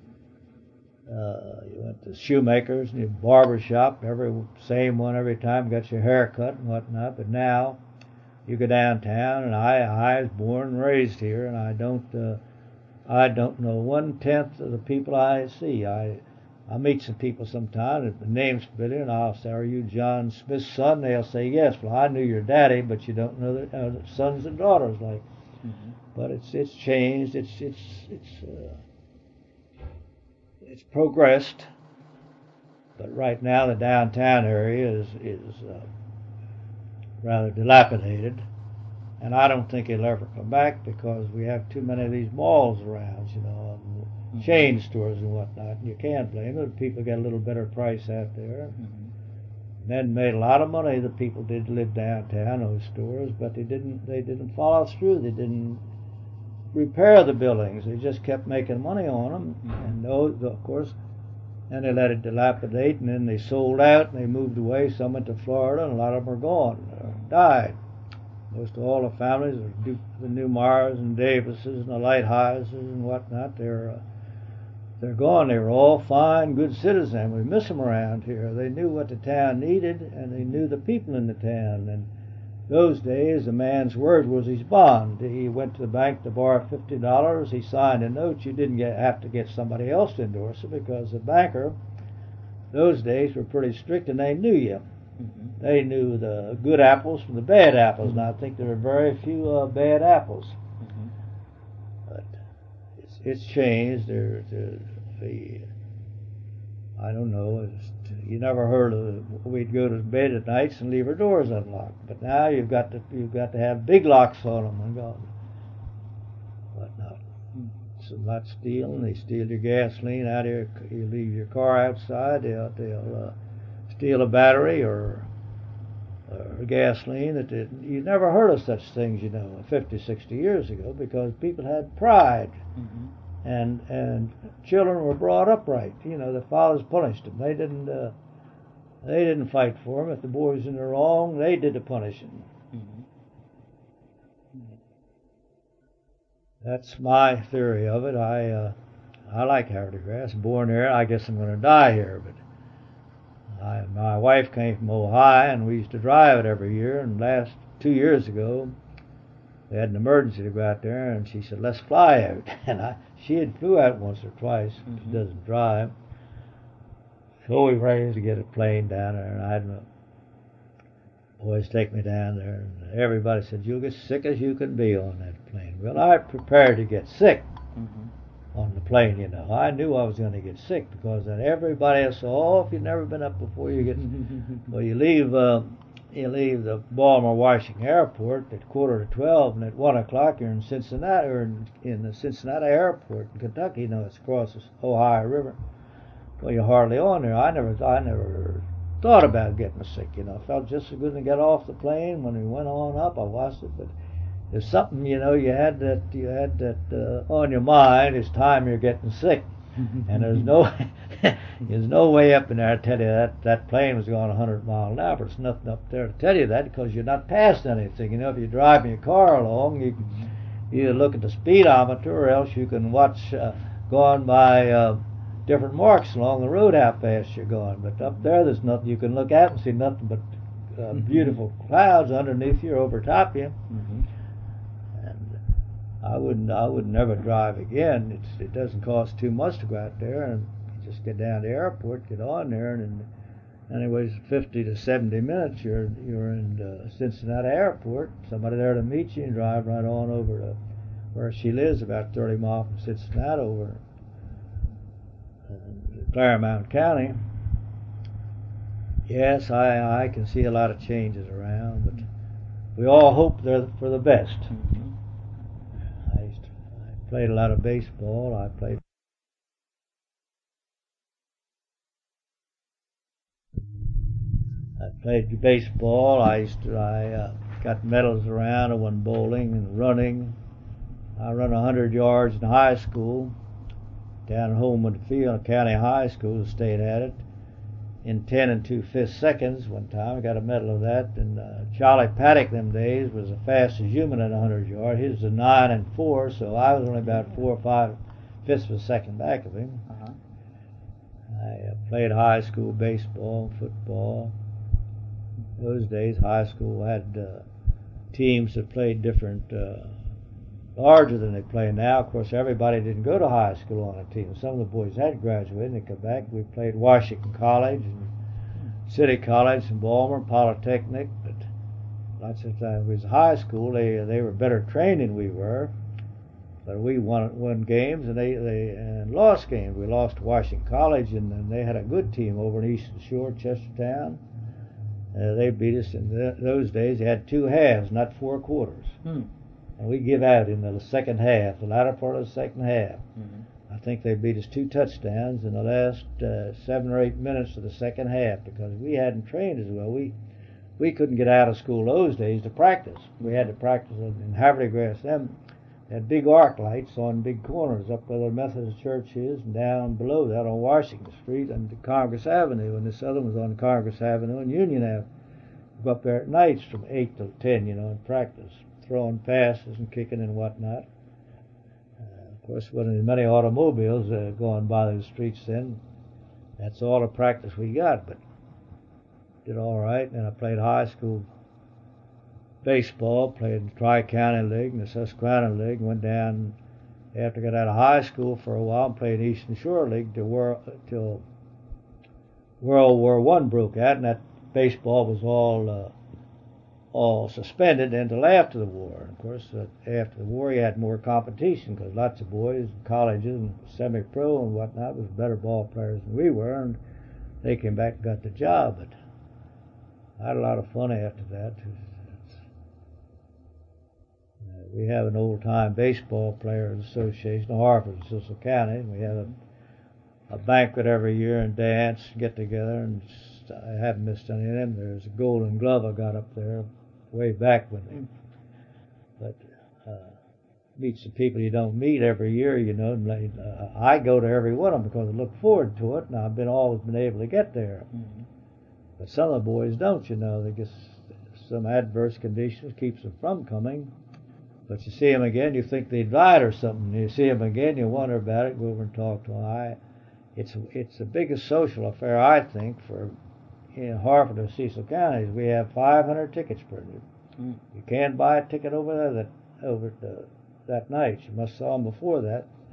A: you, uh, you went to shoemakers and your barber shop, every same one every time, got your hair cut and whatnot. But now you go downtown, and I, I was born and raised here, and I don't, uh, I don't know one tenth of the people I see. I. I meet some people sometimes, and the name's familiar, and I'll say, "Are you John Smith's son?" They'll say, "Yes." Well, I knew your daddy, but you don't know the uh, sons and daughters, like. Mm-hmm. But it's it's changed. It's it's it's uh, it's progressed. But right now, the downtown area is is uh, rather dilapidated, and I don't think it'll ever come back because we have too many of these malls around, you know. And, Mm-hmm. chain stores and whatnot, and you can't blame them. People get a little better price out there. Mm-hmm. Men made a lot of money. The people did live downtown, those stores, but they didn't. They didn't follow through. They didn't repair the buildings. They just kept making money on them, mm-hmm. and those, of course, and they let it dilapidate, and then they sold out and they moved away. Some went to Florida, and a lot of them are gone, or died. Most of all the families, the Newmeyers and Davises and the Lighthouses and whatnot, they're uh, they're gone. They were all fine, good citizens. We miss them around here. They knew what the town needed, and they knew the people in the town. And those days, a man's word was his bond. He went to the bank to borrow fifty dollars. He signed a note. You didn't get, have to get somebody else to endorse it because the banker, those days, were pretty strict, and they knew you. Mm-hmm. They knew the good apples from the bad apples, and I think there were very few uh, bad apples. Mm-hmm. But it's, it's changed. There, there, the, I don't know. It's, you never heard of. We'd go to bed at nights and leave our doors unlocked. But now you've got to you've got to have big locks on them and God, whatnot. So not stealing. They steal your gasoline out of your. You leave your car outside. They'll they'll. Uh, steal a battery or, or gasoline. That it, you never heard of such things, you know, fifty, sixty years ago because people had pride. Mm-hmm. And and children were brought up right. You know, the fathers punished them. They didn't uh, they didn't fight for them. If the boy was in the wrong, they did the punishing. Mm-hmm. That's my theory of it. I uh, I like Haverty Grass. Born here. I guess I'm going to die here, but. I, my wife came from Ohio, and we used to drive it every year. And last two years ago, we had an emergency to go out there, and she said, "Let's fly out." And I, she had flew out once or twice. Mm-hmm. She doesn't drive, so we arranged to get a plane down there. And I don't know. Boys take me down there, and everybody said, you'll get sick as you can be on that plane. Well, I prepared to get sick mm-hmm. on the plane, you know. I knew I was going to get sick because then everybody else said, oh, if you've never been up before, you get... well, you leave... Uh, You leave the Baltimore Washington Airport at quarter to twelve, and at one o'clock you're in Cincinnati, or in, in the Cincinnati Airport in Kentucky. You know, it's across the Ohio River. Well, you're hardly on there. I never, I never thought about getting sick. You know, I felt just as good to get off the plane. When we went on up, I watched it, but there's something, you know, you had that, you had that uh, on your mind. It's time you're getting sick, and there's no. There's no way up in there to tell you that that plane was going a hundred miles an hour. There's nothing up there to tell you that because you're not past anything. You know, if you're driving your car along, you can either look at the speedometer or else you can watch uh, going by uh, different marks along the road how fast you're going. But up there, there's nothing you can look at and see nothing but uh, mm-hmm. beautiful clouds underneath you or over top you. Mm-hmm. And I wouldn't, I would never drive again. It's, it doesn't cost too much to go out there and just get down to the airport, get on there, and in anyways, fifty to seventy minutes, you're you're in uh, Cincinnati Airport. Somebody there to meet you, and drive right on over to where she lives, about thirty miles from Cincinnati, over uh, Claremont County. Yes, I I can see a lot of changes around, but we all hope they're for the best. Mm-hmm. I used to, I played a lot of baseball. I played. I played baseball. I used to. I uh, got medals around. I won bowling and running. I run a hundred yards in high school. Down at Homewood Field, County High School, the state had it. In ten and two fifths seconds one time. I got a medal of that. And uh, Charlie Paddock them days was the fastest human at a hundred yards. He was a nine and four, so I was only about four or five fifths of a second back of him. Uh-huh. I uh, played high school baseball, football. Those days, high school had uh, teams that played different, uh, larger than they play now. Of course, everybody didn't go to high school on a team. Some of the boys had graduated and they come back. We played Washington College and City College and Baltimore, Polytechnic. But lots of times we was high school. They they were better trained than we were. But we won won games and they they and lost games. We lost to Washington College and, and they had a good team over in Eastern Shore, Chestertown. Uh, they beat us in the, those days. They had two halves, not four quarters. Hmm. And we give out in the second half, the latter part of the second half. Mm-hmm. I think they beat us two touchdowns in the last uh, seven or eight minutes of the second half because we hadn't trained as well. We we couldn't get out of school those days to practice. We had to practice in Haverty Grass. Them had big arc lights on big corners up where the Methodist Church is and down below that on Washington Street and Congress Avenue. And this other was on Congress Avenue and Union Avenue. We go up there at nights from eight till ten, you know, and practice, throwing passes and kicking and whatnot. Uh, of course, when there were many automobiles uh, going by those streets then, that's all the practice we got. But did all right. And I played high school baseball, played in the Tri-County League and the Susquehanna League, went down after I got out of high school for a while and played Eastern Shore League till, World, till World War One broke out, and that baseball was all uh, all suspended until after the war. And of course, uh, after the war, you had more competition because lots of boys in colleges and semi-pro and whatnot was better ball players than we were, and they came back and got the job. But I had a lot of fun after that. We have an old-time baseball players association, Hartford and Cecil County, and we have a, a banquet every year and dance, get together, and just, I haven't missed any of them. There's a Golden Glove I got up there way back with me. But uh, meet some people you don't meet every year, you know. And uh, I go to every one of them because I look forward to it, and I've been always been able to get there. Mm-hmm. But some of the boys don't, you know. They just some adverse conditions keeps them from coming. But you see them again, you think they died or something. You see them again, you wonder about it, go over and talk to them. I, it's it's the biggest social affair, I think, for in Hartford or Cecil counties. We have five hundred tickets printed. Mm. You can't buy a ticket over there that over the, that night. You must saw them before that.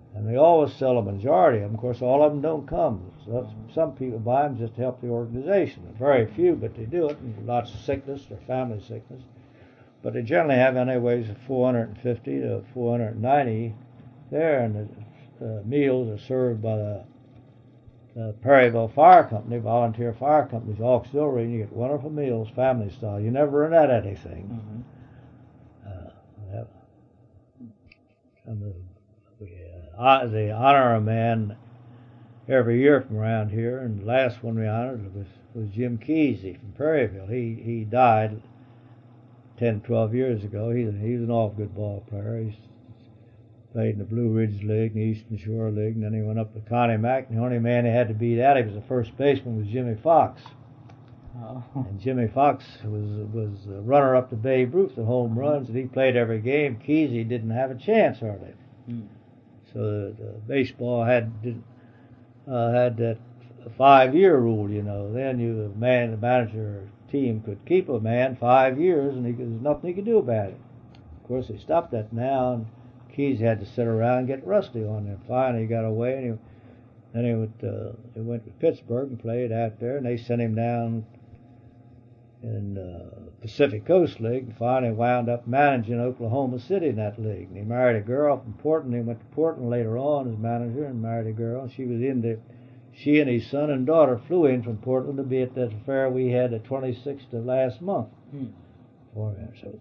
A: And they always sell a majority of them. Of course, all of them don't come. So some people buy them just to help the organization. Very few, but they do it. And lots of sickness or family sickness. But they generally have anyways four hundred fifty to four hundred ninety there, and the uh, meals are served by the, the Perryville Fire Company, volunteer fire companies, auxiliary, and you get wonderful meals, family style. You never run out of anything. Mm-hmm. uh, have, some of the, uh, they honor a man every year from around here, and the last one we honored was, was Jim Kesey from Perryville. He he died ten, twelve years ago. He's he was an awful good ball player. He's played in the Blue Ridge League and the Eastern Shore League, and then he went up to Connie Mack, and the only man he had to beat out, he was the first baseman, was Jimmy Fox. Oh. And Jimmy Fox was was a runner-up to Babe Ruth in home runs, and he played every game. Kesey didn't have a chance hardly. Mm. So the, the baseball had did, uh, had that five-year rule, you know. Then you the man, the manager team could keep a man five years, and he, there's nothing he could do about it. Of course, they stopped that now, and Kesey had to sit around and get rusty on him. Finally, he got away, and he, then he went, uh, he went to Pittsburgh and played out there, and they sent him down in the uh, Pacific Coast League, and finally wound up managing Oklahoma City in that league. And he married a girl from Portland. He went to Portland later on as manager and married a girl. She was in the, she and his son and daughter flew in from Portland to be at that affair we had the twenty-sixth of last month. Hmm. For him. So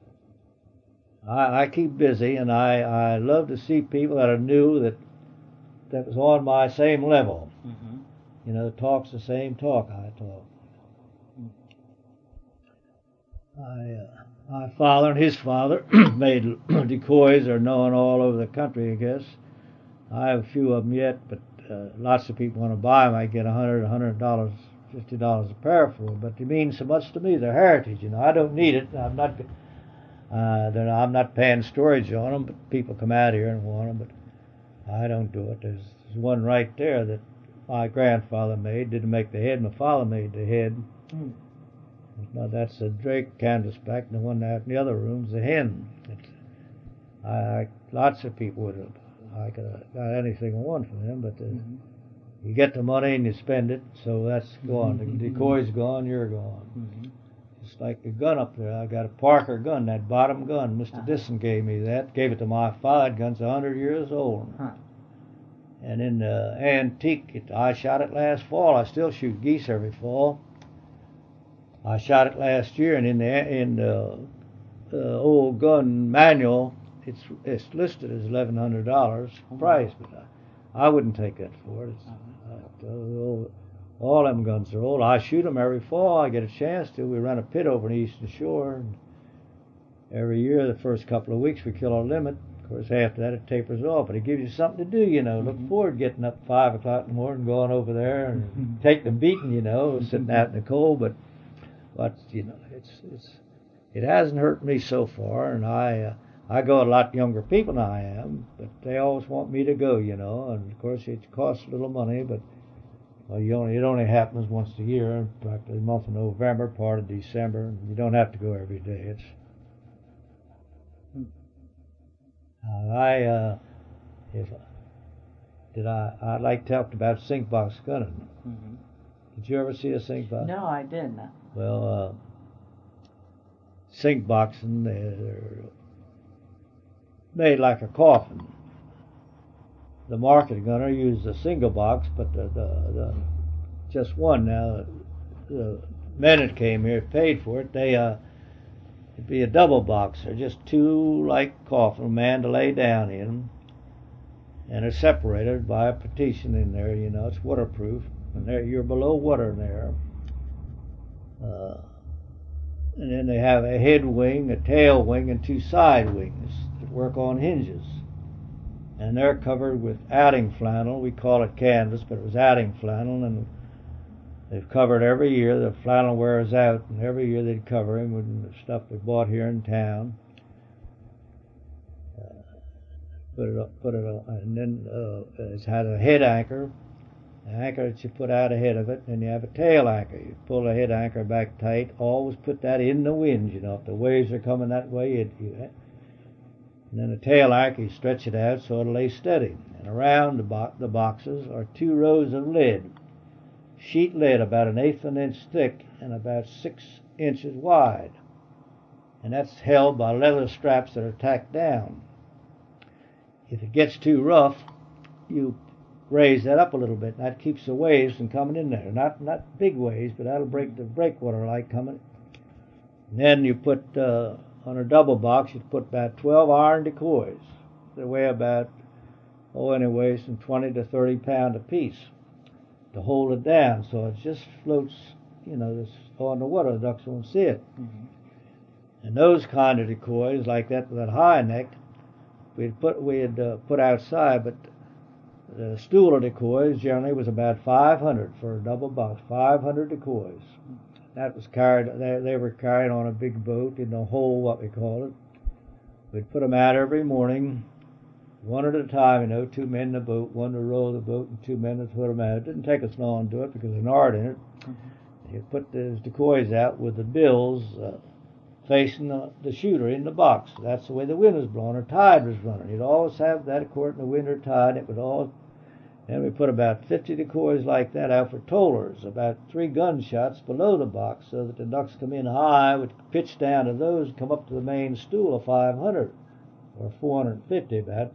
A: I, I keep busy, and I, I love to see people that I knew that that was on my same level. Mm-hmm. You know, talks the same talk I talk. I, uh, my father and his father made decoys are known all over the country, I guess. I have a few of them yet, but uh, lots of people want to buy them. I get a hundred, a hundred dollars, fifty dollars a pair for them, but they mean so much to me. They're heritage, you know. I don't need it. I'm not, uh, I'm not paying storage on them, but people come out here and want them, but I don't do it. There's, there's one right there that my grandfather made. Didn't make the head. My father made the head. Mm. Now that's a Drake canvasback, and the one out in the other room's a hen. It's, I, I, lots of people would have, I could have got anything I want from them, but the, mm-hmm. you get the money and you spend it, so that's gone. Mm-hmm. The decoy's gone, you're gone. Mm-hmm. It's like the gun up there. I got a Parker gun, that bottom gun. Mister Uh-huh. Disson gave me that. Gave it to my father. That gun's a hundred years old. Huh. And in the antique, it, I shot it last fall. I still shoot geese every fall. I shot it last year, and in the in the uh, old gun manual, it's it's listed as eleven hundred dollars price, but I, I wouldn't take that for it. It's, uh, all, all them guns are old. I shoot them every fall. I get a chance to. We run a pit over in the Eastern Shore, and every year, the first couple of weeks, we kill our limit. Of course, after that, it tapers off, but it gives you something to do, you know. Mm-hmm. Look forward to getting up at five o'clock in the morning, going over there and mm-hmm. taking a beating, you know, sitting out in the cold, but. But you know, it's it's it hasn't hurt me so far, and I uh, I go a lot younger people than I am, but they always want me to go, you know. And of course, it costs a little money, but well, you only it only happens once a year, practically the month of November, part of December. And you don't have to go every day. It's uh, I uh, if did I I'd like to talk about sink box gunning. Mm-hmm. Did you ever see a sink box?
B: No, I didn't.
A: Well, uh, sink boxing, they're made like a coffin. The market gunner used a single box, but the, the, the just one. Now, the men that came here paid for it. They uh, it'd be a double box. They're just two like coffin, a man to lay down in them, and they're separated by a partition in there. You know, it's waterproof, and there you're below water in there. Uh, and then they have a head wing, a tail wing, and two side wings that work on hinges. And they're covered with outing flannel. We call it canvas, but it was outing flannel, and they've covered every year. The flannel wears out, and every year they'd cover him with the stuff we bought here in town. Uh, put it up, put it up, and then uh, it's had a head anchor. An anchor that you put out ahead of it, and you have a tail anchor. You pull the head anchor back tight. Always put that in the wind, you know. If the waves are coming that way, it, you, And then the tail anchor, you stretch it out so it'll lay steady. And around the, bo- the boxes are two rows of lead, sheet lead about an eighth of an inch thick and about six inches wide. And that's held by leather straps that are tacked down. If it gets too rough, you raise that up a little bit, and that keeps the waves from coming in there. Not not big waves, but that'll break the breakwater light coming. And then you put uh, on a double box, you put about twelve iron decoys. They weigh about oh anyway, from twenty to thirty pound a piece to hold it down, so it just floats, you know, this on the water. The ducks won't see it. Mm-hmm. And those kind of decoys, like that, that high neck, we'd put we'd uh, put outside, but the stool of decoys generally was about five hundred for a double box, five hundred decoys. That was carried, they, they were carried on a big boat in a hole, what we call it. We'd put them out every morning, one at a time, you know, two men in the boat, one to row the boat, and two men to put them out. It didn't take us long to do it because there's an art in it. Mm-hmm. You'd put those decoys out with the bills uh, facing the, the shooter in the box. That's the way the wind was blowing, or tide was running. You'd always have that according to wind or tide. It would all, and we put about fifty decoys like that out for tollers, about three gunshots below the box, so that the ducks come in high, would pitch down to those, and come up to the main stool of five hundred, or four hundred fifty about,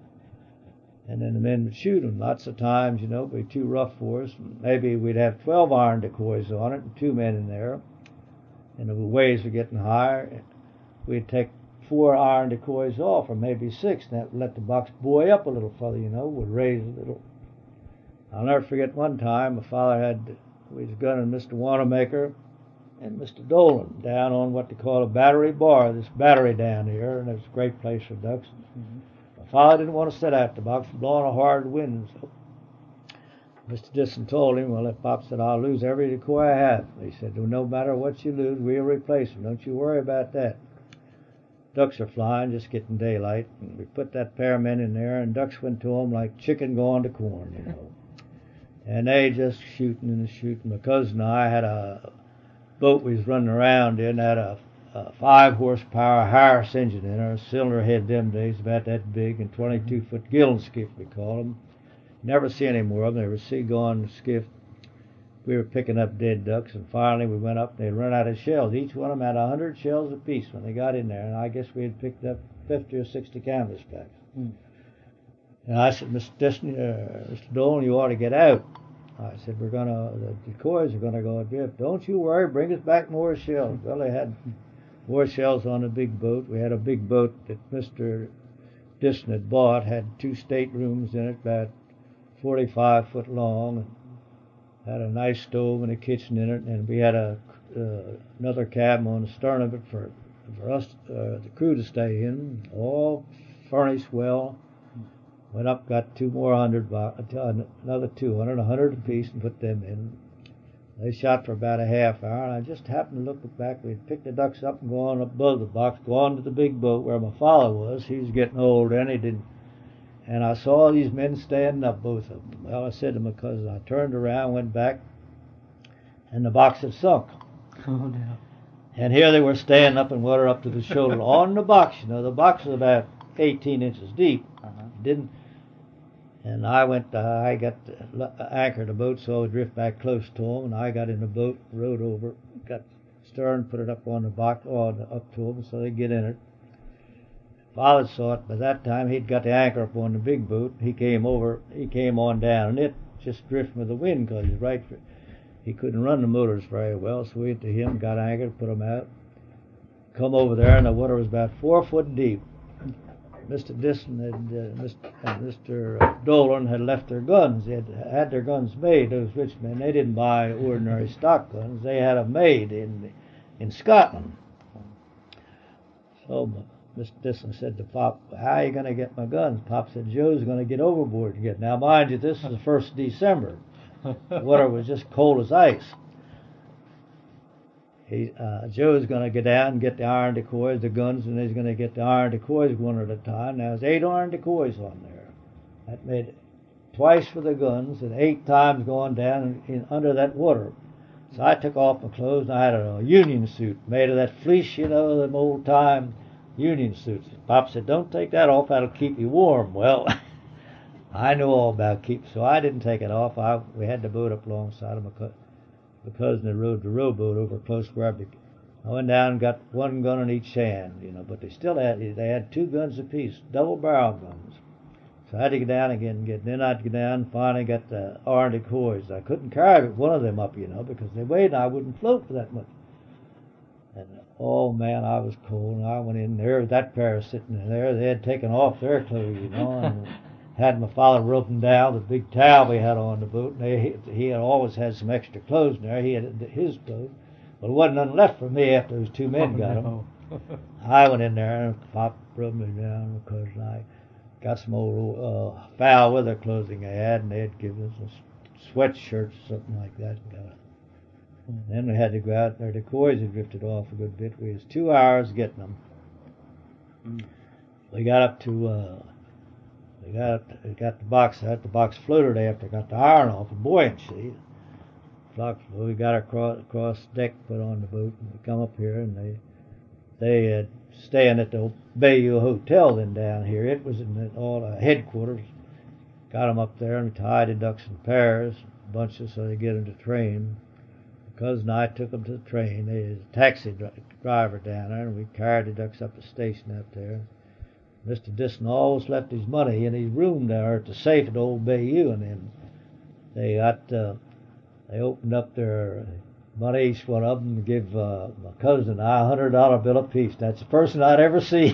A: and then the men would shoot them. Lots of times, you know, it'd be too rough for us. Maybe we'd have twelve iron decoys on it, and two men in there. And the waves were getting higher, we'd take four iron decoys off, or maybe six, and that would let the box buoy up a little further, you know, would raise a little. I'll never forget one time, my father had, we was gunning Mister Wanamaker and Mister Dolan down on what they call a battery bar, this battery down here, and it was a great place for ducks. Mm-hmm. My father didn't want to sit out the box, blowing a hard wind, so Mister Disson told him, well, if Pop said, I'll lose every decoy I have. He said, well, no matter what you lose, we'll replace them. Don't you worry about that. Ducks are flying, just getting daylight. And we put that pair of men in there, and ducks went to them like chicken going to corn, you know. And they just shooting and shooting. My cousin and I had a boat we was running around in, had a, a five horsepower Harris engine in her, a cylinder head them days, about that big, and twenty-two foot gill skiff, we call them. Never see any more of them. They were sea-going skiff. We were picking up dead ducks, and finally we went up. They'd run out of shells. Each one of them had a hundred shells apiece when they got in there, and I guess we had picked up fifty or sixty canvas backs. Hmm. And I said, Mister Disney, uh, Mister Dolan, you ought to get out. I said, we're gonna, the decoys are gonna go adrift. Don't you worry, bring us back more shells. Well, they had more shells on the big boat. We had a big boat that Mister Disney had bought, had two staterooms in it, about forty-five foot long, and had a nice stove and a kitchen in it, and we had a uh, another cabin on the stern of it for for us, uh, the crew to stay in, all furnished well. Went up, got two more hundred, another two hundred, a hundred apiece, and put them in. They shot for about a half hour, and I just happened to look back. We'd pick the ducks up and go on above the box, go on to the big boat where my father was. He was getting old, and he didn't. And I saw these men standing up, both of them. Well, I said to my cousin, I turned around, went back, and the box had sunk.
B: Oh, no.
A: And here they were standing up in water up to the shoulder on the box. You know, the box was about eighteen inches deep. Uh-huh. It didn't. And I went, uh, I got the, anchored the boat so I would drift back close to them, and I got in the boat, rowed over, got stern, put it up on the box, on, up to them so they'd get in it. Father saw it. By that time, he'd got the anchor up on the big boat. He came over, he came on down, and it just drifted with the wind because he's right. He couldn't run the motors very well, so we went to him, got anchored, put them out. Come over there, and the water was about four foot deep. Mister Disson had, uh, Mister and Mister Dolan had left their guns. They had had their guns made. Those rich men, they didn't buy ordinary stock guns. They had them made in in Scotland. So Mister Disson said to Pop, how are you going to get my guns? Pop said, Joe's going to get overboard to get. Now, mind you, this is the first of December. The water was just cold as ice. He, uh, Joe's going to get down and get the iron decoys, the guns, and he's going to get the iron decoys one at a time. Now, there's eight iron decoys on there. That made it twice for the guns and eight times going down in, in under that water. So I took off my clothes, and I had a, a union suit made of that fleece, you know, them old-time union suits. Pop said, "Don't take that off. That'll keep you warm." Well, I knew all about keep, so I didn't take it off. I we had the boat up alongside of my, co- my cousin that rowed the rowboat over close where I, be, I went down and got one gun in each hand, you know. But they still had they had two guns apiece, double barrel guns. So I had to get down again and get. Then I'd get down and finally got the Arctic hoys. I couldn't carry one of them up, you know, because they weighed and I wouldn't float for that much. And oh man, I was cold. And I went in there. That pair was sitting in there. They had taken off their clothes, you know, and had my father rope them down the big towel we had on the boat. And they, he had always had some extra clothes in there. He had his clothes. But there wasn't nothing left for me after those two men
B: Oh,
A: got
B: no.
A: them. I went in there and Pop rubbed me down because I got some old uh, foul weather clothing I had, and they had given us a sweatshirt or something like that. And then we had to go out there. The coys had drifted off a good bit. We was two hours getting them.
B: Mm.
A: We got up to, uh, we got up to, we got the box out. The box floated after I got the iron off, a buoyancy. We got across, across the deck, put on the boat, and we come up here, and they they had staying at the Bayou Hotel then down here. It was in the, all the headquarters. Got them up there, and we tied the ducks in pairs, bunches, so they get them to train. My cousin and I took them to the train. They was a taxi dri- driver down there, and we carried the ducks up the station up there. Mister Disson always left his money in his room down there at the safe at Old Bayou, and then they got uh, they opened up their money, each one of them, to give uh, my cousin and I a hundred dollar bill apiece. That's the first one I'd ever seen.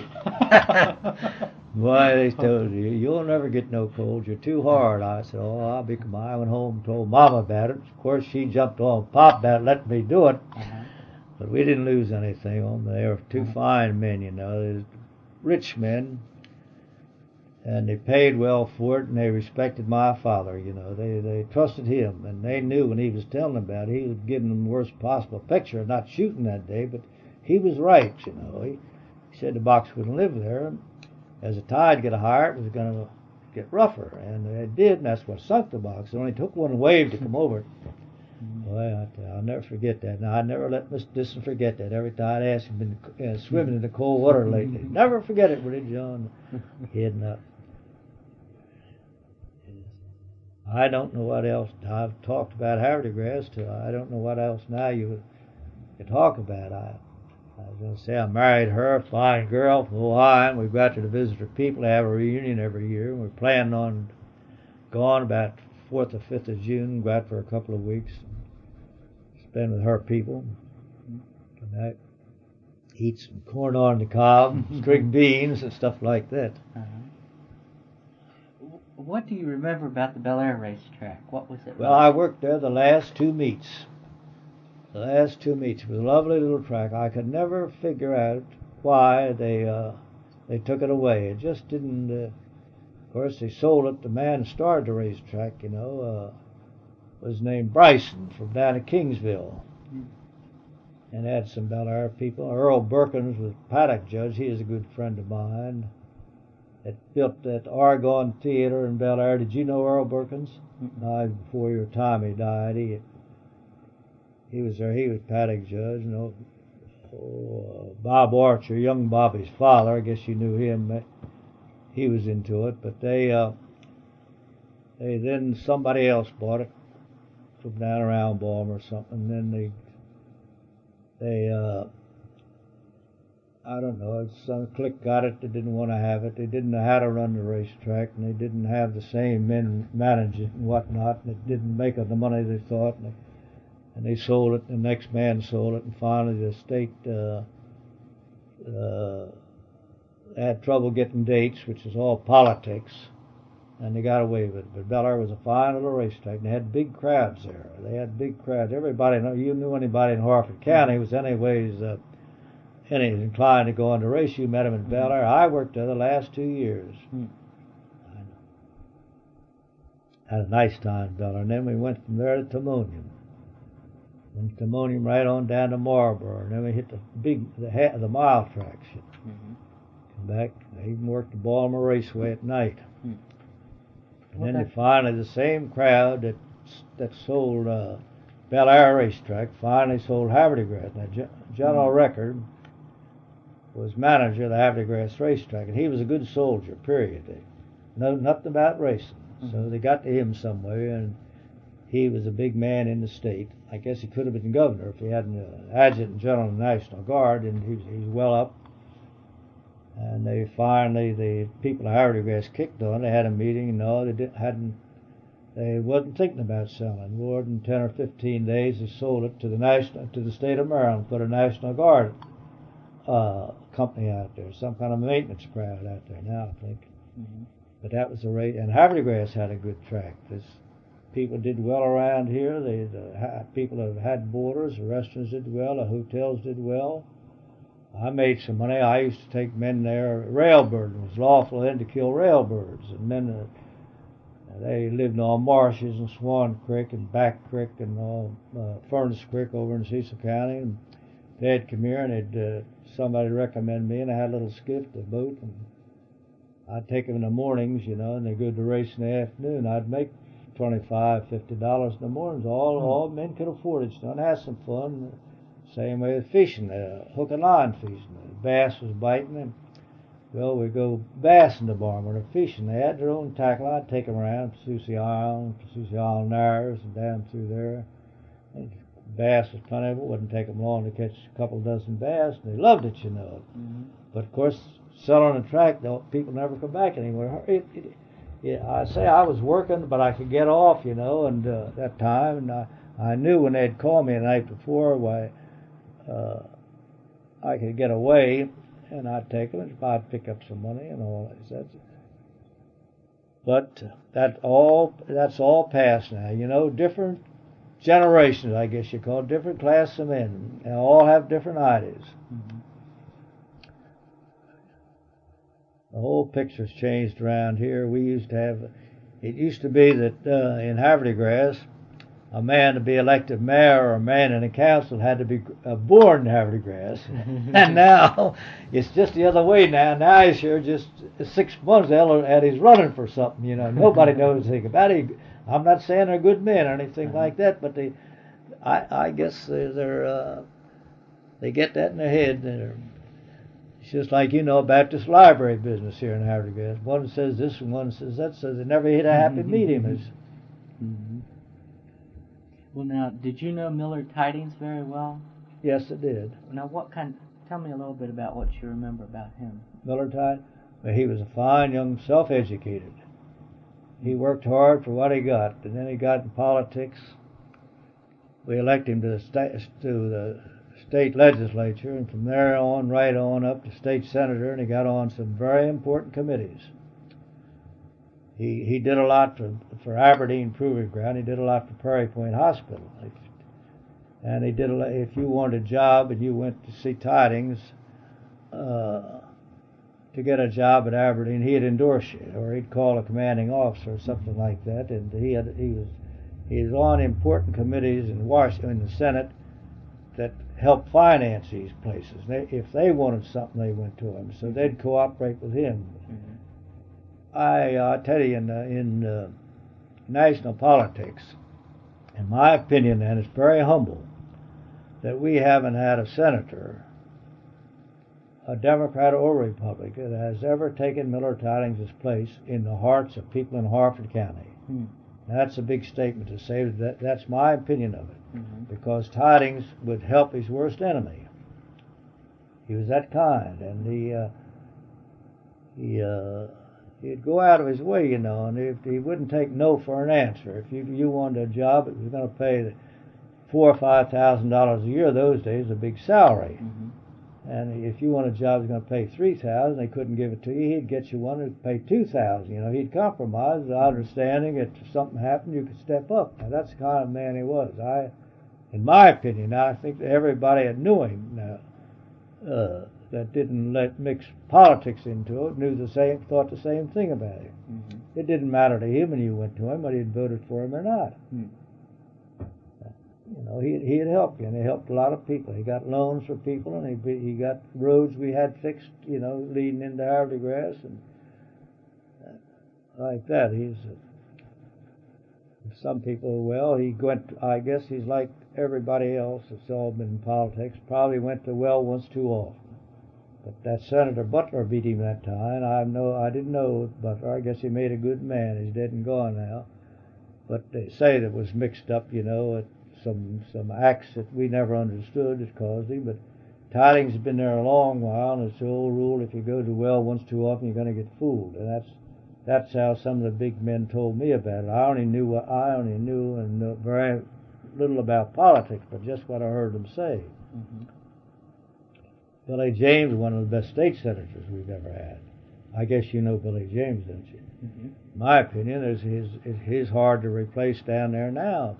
A: Boy, they told you, you'll never get no cold. You're too hard. I said, oh, I'll be. I went home and told Mama about it. Of course, she jumped on Pop about it, let me do it.
B: Uh-huh.
A: But we didn't lose anything on them. They were two uh-huh. fine men, you know. They were rich men. And they paid well for it, and they respected my father, you know. They they trusted him, and they knew when he was telling them about it, he was giving them the worst possible picture, not shooting that day, but he was right, you know. He, he said the box wouldn't live there. And as the tide got higher, it was going to get rougher, and it did, and that's what sunk the box. It only took one wave to come over it. Boy, I, I'll never forget that. Now, I never let Mister Disson forget that. Every time I asked him, been uh, swimming in the cold water lately. Never forget it, would it, John? Hidden up. I don't know what else. I've talked about Haverty Grass too. I don't know what else now you could talk about. I, I was going to say I married her, a fine girl from Ohio, and we've got to visit her people to have a reunion every year. We're planning on going about fourth or fifth of June, go out for a couple of weeks, spend with her people, come back, eat some corn on the cob, string beans, and stuff like that.
B: Uh-huh. What do you remember about the Bel Air racetrack? What was it
A: Well,
B: like?
A: I worked there the last two meets. The last two meets. It was a lovely little track. I could never figure out why they uh, they took it away. It just didn't. Uh, of course, they sold it. The man who started the racetrack, you know, uh, was named Bryson from down at Kingsville, mm. and had some Bel Air people. Earl Berkins was paddock judge. He is a good friend of mine. That built that Argonne Theater in Bel Air. Did you know Earl Berkins? Mm-hmm. Died before your time. He died. He he was there. He was paddock judge. You know, oh, uh, Bob Archer, young Bobby's father. I guess you knew him. He was into it. But they uh, they then somebody else bought it from down around Baltimore or something. And then they they. Uh, I don't know, some clique got it, they didn't want to have it, they didn't know how to run the racetrack, and they didn't have the same men manage it and whatnot, and it didn't make up the money they thought, and they, and they sold it, and the next man sold it, and finally the state uh, uh, had trouble getting dates, which is all politics, and they got away with it. But Bel Air was a fine little racetrack, and they had big crowds there. They had big crowds. Everybody, you knew anybody in Harford County was anyways uh, any inclined to go on the race, you met him in mm-hmm. Bel Air. I worked there the last two years. Mm. I know. Had a nice time in Bel Air. And then we went from there to Timonium. From Timonium right on down to Marlboro. And then we hit the big, the, ha- the mile tracks. Mm-hmm. Come back. I even worked the Baltimore Raceway at night. Mm. And okay. Then finally the same crowd that that sold uh, Bel Air Racetrack finally sold Haverty Grass. Now, General mm-hmm. Record was manager of the Havre de Grace racetrack, and he was a good soldier, period. They know nothing about racing, mm-hmm. so they got to him some way, and he was a big man in the state. I guess he could have been governor if he had an uh, adjutant general in the National Guard, and he was, he was well up. And they finally, the people of Havre de Grace kicked on. They had a meeting, and no, they didn't, hadn't, they wasn't thinking about selling. More than ten or fifteen days, they sold it to the national, to the state of Maryland, put a National Guard uh, company out there, some kind of maintenance crowd out there now, I think. Mm-hmm. But that was the rate, and Havre de Grace had a good track. This people did well around here. They, the people that had boarders, the restaurants did well, the hotels did well. I made some money. I used to take men there. Railbird was lawful then to kill railbirds, and men uh, they lived on marshes and Swan Creek and Back Creek and all uh, Furnace Creek over in Cecil County. And they'd come here and they'd uh, somebody recommend me, and I had a little skiff, a boat, and I'd take them in the mornings, you know, and they'd go to race in the afternoon. I'd make twenty-five, fifty dollars in the mornings. All mm. all men could afford it. So I had some fun. Same way with fishing, uh, hook and line fishing. The bass was biting, and well, we go bass in the barn when they're fishing. They had their own tackle. I'd take them around Susie Island, Susie Island Narrows, and down through there. And bass was plenty of it. Wouldn't take them long to catch a couple dozen bass. And they loved it, you know. Mm-hmm. But of course, selling the track, though, people never come back anymore. It, it, Yeah, I say I was working, but I could get off, you know, and uh, that time, and I, I knew when they'd call me the night before, why uh, I could get away, and I'd take them, and I'd pick up some money and all that. But that all that's all past now, you know. Different generations, I guess you call it, different class of men. They all have different ideas. Mm-hmm. The whole picture's changed around here. We used to have, it used to be that uh, in Havre de Grace, a man to be elected mayor or a man in a council had to be uh, born in Havre de Grace. And now it's just the other way now. Now he's here just six months and he's running for something, you know. Nobody knows anything about it. I'm not saying they're good men or anything uh-huh. like that, but they, I, I guess they're, they're uh, they get that in their head. They're, It's just like, you know, Baptist library business here in Havre de Grace. One says this and one says that, so they never hit a happy medium.
B: Mm-hmm. Well, now, did you know Millard Tydings very well?
A: Yes, I did.
B: Now, what kind? Tell me a little bit about what you remember about him.
A: Millard Tydings? Well, he was a fine young self-educated. He worked hard for what he got, and then he got in politics. We elected him to the state, to the state legislature, and from there on, right on up to state senator, and he got on some very important committees. He he did a lot for, for Aberdeen Proving Ground. He did a lot for Prairie Point Hospital. And he did a lot, if you wanted a job and you went to see Tydings uh, to get a job at Aberdeen, he'd endorse you, or he'd call a commanding officer or something like that. And he had he was he was on important committees in Washington, in the Senate, that help finance these places. They, if they wanted something, they went to him, so they'd cooperate with him. Mm-hmm. I uh, tell you, in uh, in uh, national politics, in my opinion, and it's very humble, that we haven't had a senator, a Democrat or Republican, that has ever taken Millard Tydings' place in the hearts of people in Harford County. Mm. That's a big statement to say. That that's my opinion of it. Mm-hmm. Because Tydings would help his worst enemy. He was that kind, and he uh, he uh, he'd go out of his way, you know, and if he wouldn't take no for an answer. If you you wanted a job, it was going to pay four or five thousand dollars a year those days, a big salary. Mm-hmm. And if you want a job that's going to pay three thousand, they couldn't give it to you. He'd get you one that'd pay two thousand. You know, he'd compromise, the understanding that if something happened, you could step up. Now that's the kind of man he was. I, in my opinion, I think that everybody that knew him now, uh, that didn't let mix politics into it, knew the same, thought the same thing about him. Mm-hmm. It didn't matter to him when you went to him whether he'd voted for him or not. Mm. You know, he he'd help you, and he helped a lot of people. He got loans for people, and he he got roads we had fixed, you know, leading into Havre de Grace, and uh, like that. He's uh, some people, well, he went. I guess he's like everybody else that's all been in politics. Probably went to well once too often. But that Senator Butler beat him that time. I know I didn't know Butler. I guess he made a good man. He's dead and gone now. But they say that was mixed up, you know, at some some acts that we never understood that caused him. But Tidings has been there a long while, and it's the old rule: if you go to well once too often, you're going to get fooled. And that's that's how some of the big men told me about it. I only knew what I only knew and knew very little about politics, but just what I heard them say. Mm-hmm. Billy James, one of the best state senators we've ever had. I guess you know Billy James, don't you? Mm-hmm. My opinion is he's, he's hard to replace down there now.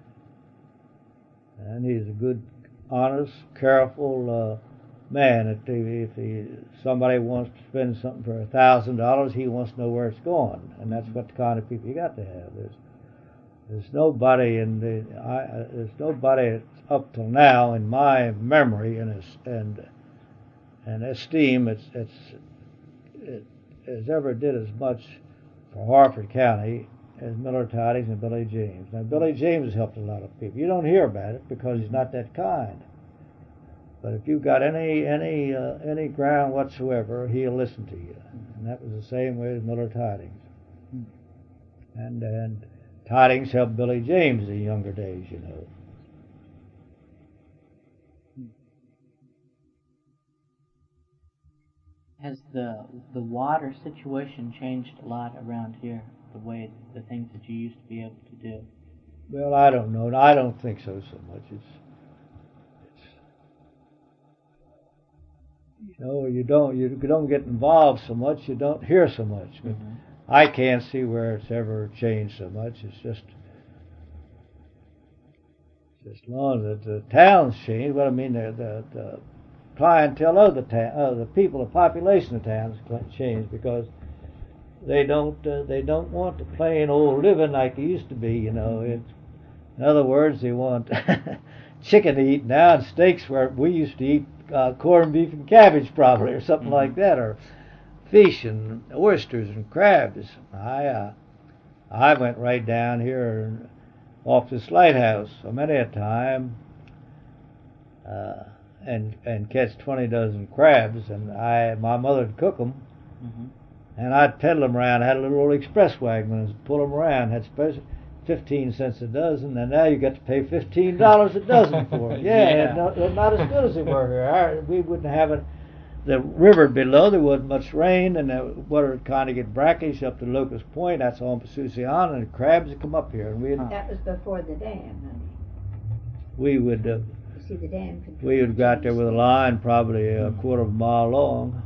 A: And he's a good, honest, careful uh, man. If, he, if he, somebody wants to spend something for a thousand dollars, he wants to know where it's going. And that's what the kind of people you got to have. There's, there's nobody in the, I, there's nobody up till now in my memory and and and esteem it's it's it has ever did as much for Harford County as Miller Tidings and Billy James. Now Billy James has helped a lot of people. You don't hear about it because he's not that kind. But if you've got any any uh, any ground whatsoever, he'll listen to you. And that was the same way as Miller Tidings. And and Tidings helped Billy James in younger days, you know.
B: Has the the water situation changed a lot around here? The way, the things that you used to be able to do?
A: Well, I don't know. I don't think so so much. It's, it's you know, you don't you don't get involved so much. You don't hear so much. But mm-hmm. I can't see where it's ever changed so much. It's just just as long as the towns change. What I mean, the the, the clientele of the town, uh, the people, the population of towns change because they don't uh, they don't want the plain old living like it used to be. You know, it's, in other words, they want chicken to eat now and steaks where we used to eat uh, corned beef and cabbage probably or something mm-hmm. like that, or fish and oysters and crabs. I uh, I went right down here off this lighthouse so many a time. Uh, and and catch twenty dozen crabs, and I my mother would cook them, mm-hmm. and I'd peddle them around. I had a little old express wagon and pull them around. Had special fifteen cents a dozen, and now you got to pay fifteen dollars a dozen for it. Yeah, yeah. Not, they're not as good as they were here. Our, we wouldn't have it. The river below, there wasn't much rain, and the water would kind of get brackish up to Locust Point. That's on Pasusi Island, and the crabs would come up here, and we
C: that was before the dam, honey.
A: We would. Uh,
C: See the dam
A: we would got there with a line probably a quarter of a mile long.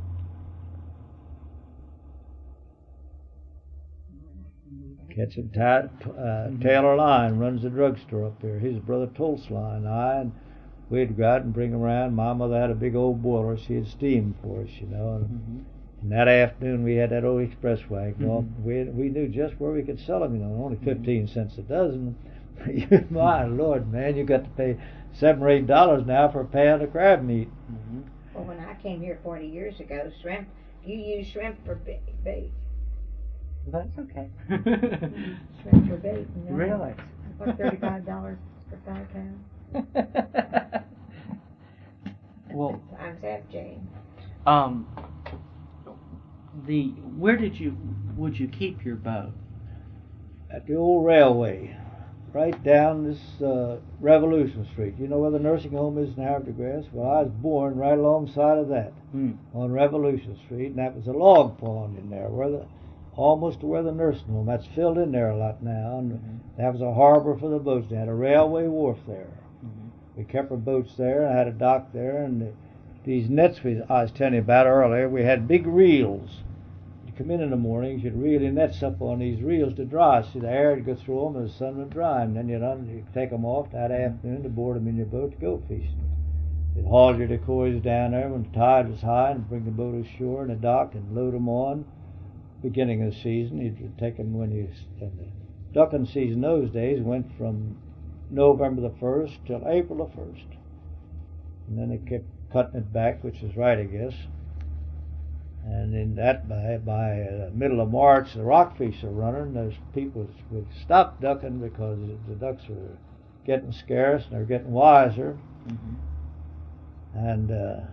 A: Catching tight, uh, Taylor Line runs the drugstore up there. His brother Tulse Line. I and we'd go out and bring them around. My mother had a big old boiler. She had steam for us, you know. And, mm-hmm. and that afternoon we had that old express wagon. Mm-hmm. We we knew just where we could sell them. You know, only fifteen mm-hmm. cents a dozen. My Lord, man, you got to pay seven or eight dollars now for a pound of crab meat.
C: Mm-hmm. Well, when I came here forty years ago, shrimp, you use shrimp for bait.
B: That's okay.
C: Shrimp for bait. You know?
B: Really?
C: Like thirty-five dollars for five pounds.
B: Well,
C: times half, Jane.
B: Um, the where did you would you keep your boat?
A: At the old railway. Right down this uh, Revolution Street. You know where the nursing home is in Havre de Grace? Well, I was born right alongside of that hmm. on Revolution Street, and that was a log pond in there, where the almost to where the nursing home. That's filled in there a lot now, and mm-hmm. that was a harbor for the boats. They had a railway wharf there. Mm-hmm. We kept our boats there. I had a dock there, and the, these nets we, I was telling you about earlier, we had big reels. Come in in the mornings, you'd reel your nets up on these reels to dry. See, the air would go through them and the sun would dry them. Then you'd, un- you'd take them off that afternoon to board them in your boat to go fishing. You'd haul your decoys down there when the tide was high and bring the boat ashore in the dock and load them on. Beginning of the season, you'd take them when you... And the ducking season those days went from November the first till April the first. And then they kept cutting it back, which is right, I guess. And in that, by by uh, middle of March, the rockfish are running. Those people would stop ducking because the ducks were getting scarce and they're getting wiser. Mm-hmm. And uh,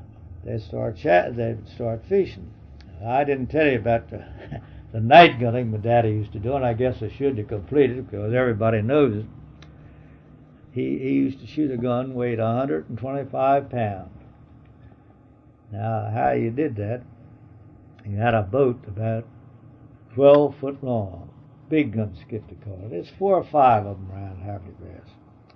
A: they'd start chat, they'd start fishing. I didn't tell you about the, the night gunning my daddy used to do, and I guess I should to complete it because everybody knows it. He, he used to shoot a gun weighed one hundred twenty-five pounds. Now, how you did that, you had a boat about twelve foot long, big gun skip to call it. There's four or five of them around Havre de Grace.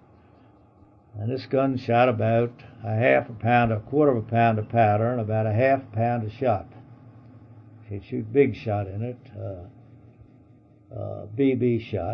A: And this gun shot about a half a pound, a quarter of a pound of powder, and about a half a pound of shot. He'd shoot big shot in it, uh, uh, B B shot.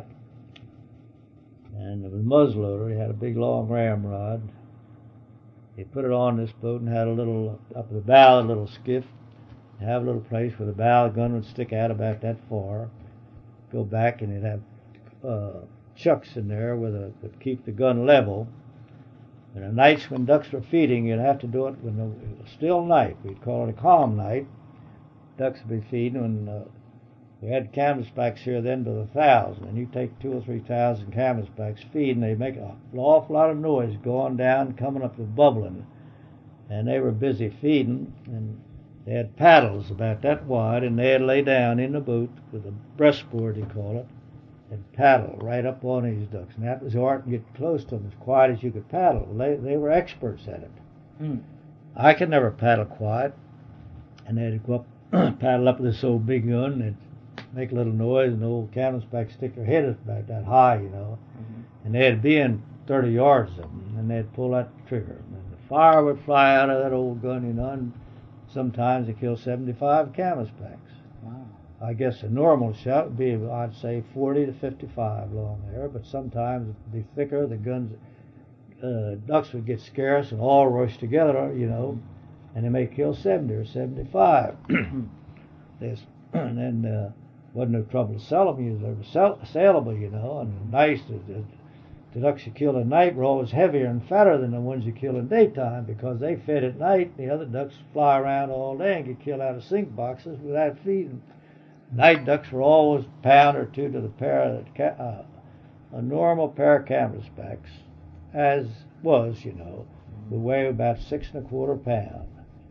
A: And it was muzzleloader. He had a big long ramrod. He put it on this boat and had a little, up the bow, a little skiff. Have a little place where the bow of the gun would stick out about that far. Go back and it'd have uh, chucks in there with a, that keep the gun level. And the nights when ducks were feeding, you'd have to do it when it was still night. We'd call it a calm night. Ducks would be feeding when uh, we had canvasbacks here then to the thousand. And you take two or three thousand canvasbacks feeding, they make an awful lot of noise going down, coming up and bubbling. And they were busy feeding, and they had paddles about that wide, and they'd lay down in the boat with a breastboard, you call it, and paddle right up on these ducks. And that was hard to get close to them as quiet as you could paddle. They they were experts at it.
B: Hmm.
A: I could never paddle quiet, and they'd go up, paddle up with this old big gun, and they'd make a little noise, and the old canvasback stick their head about that high, you know, mm-hmm. and they'd be in thirty yards of them, and they'd pull that trigger, and the fire would fly out of that old gun, you know, and sometimes they kill seventy-five canvasbacks.
B: Wow.
A: I guess a normal shot would be, I'd say, forty to fifty-five long there, but sometimes it'd be thicker. The guns, uh, ducks would get scarce and all rush together, you know, and they may kill seventy or seventy-five. There's, and then uh, wasn't no trouble to sell them. They were sell, saleable, you know, and nice. The, the, the ducks you kill at night were always heavier and fatter than the ones you kill in daytime because they fed at night. The other ducks fly around all day and get killed out of sink boxes without feeding. Night ducks were always a pound or two to the pair that uh, a normal pair of canvasbacks, as was, you know, would weigh about six and a quarter pound.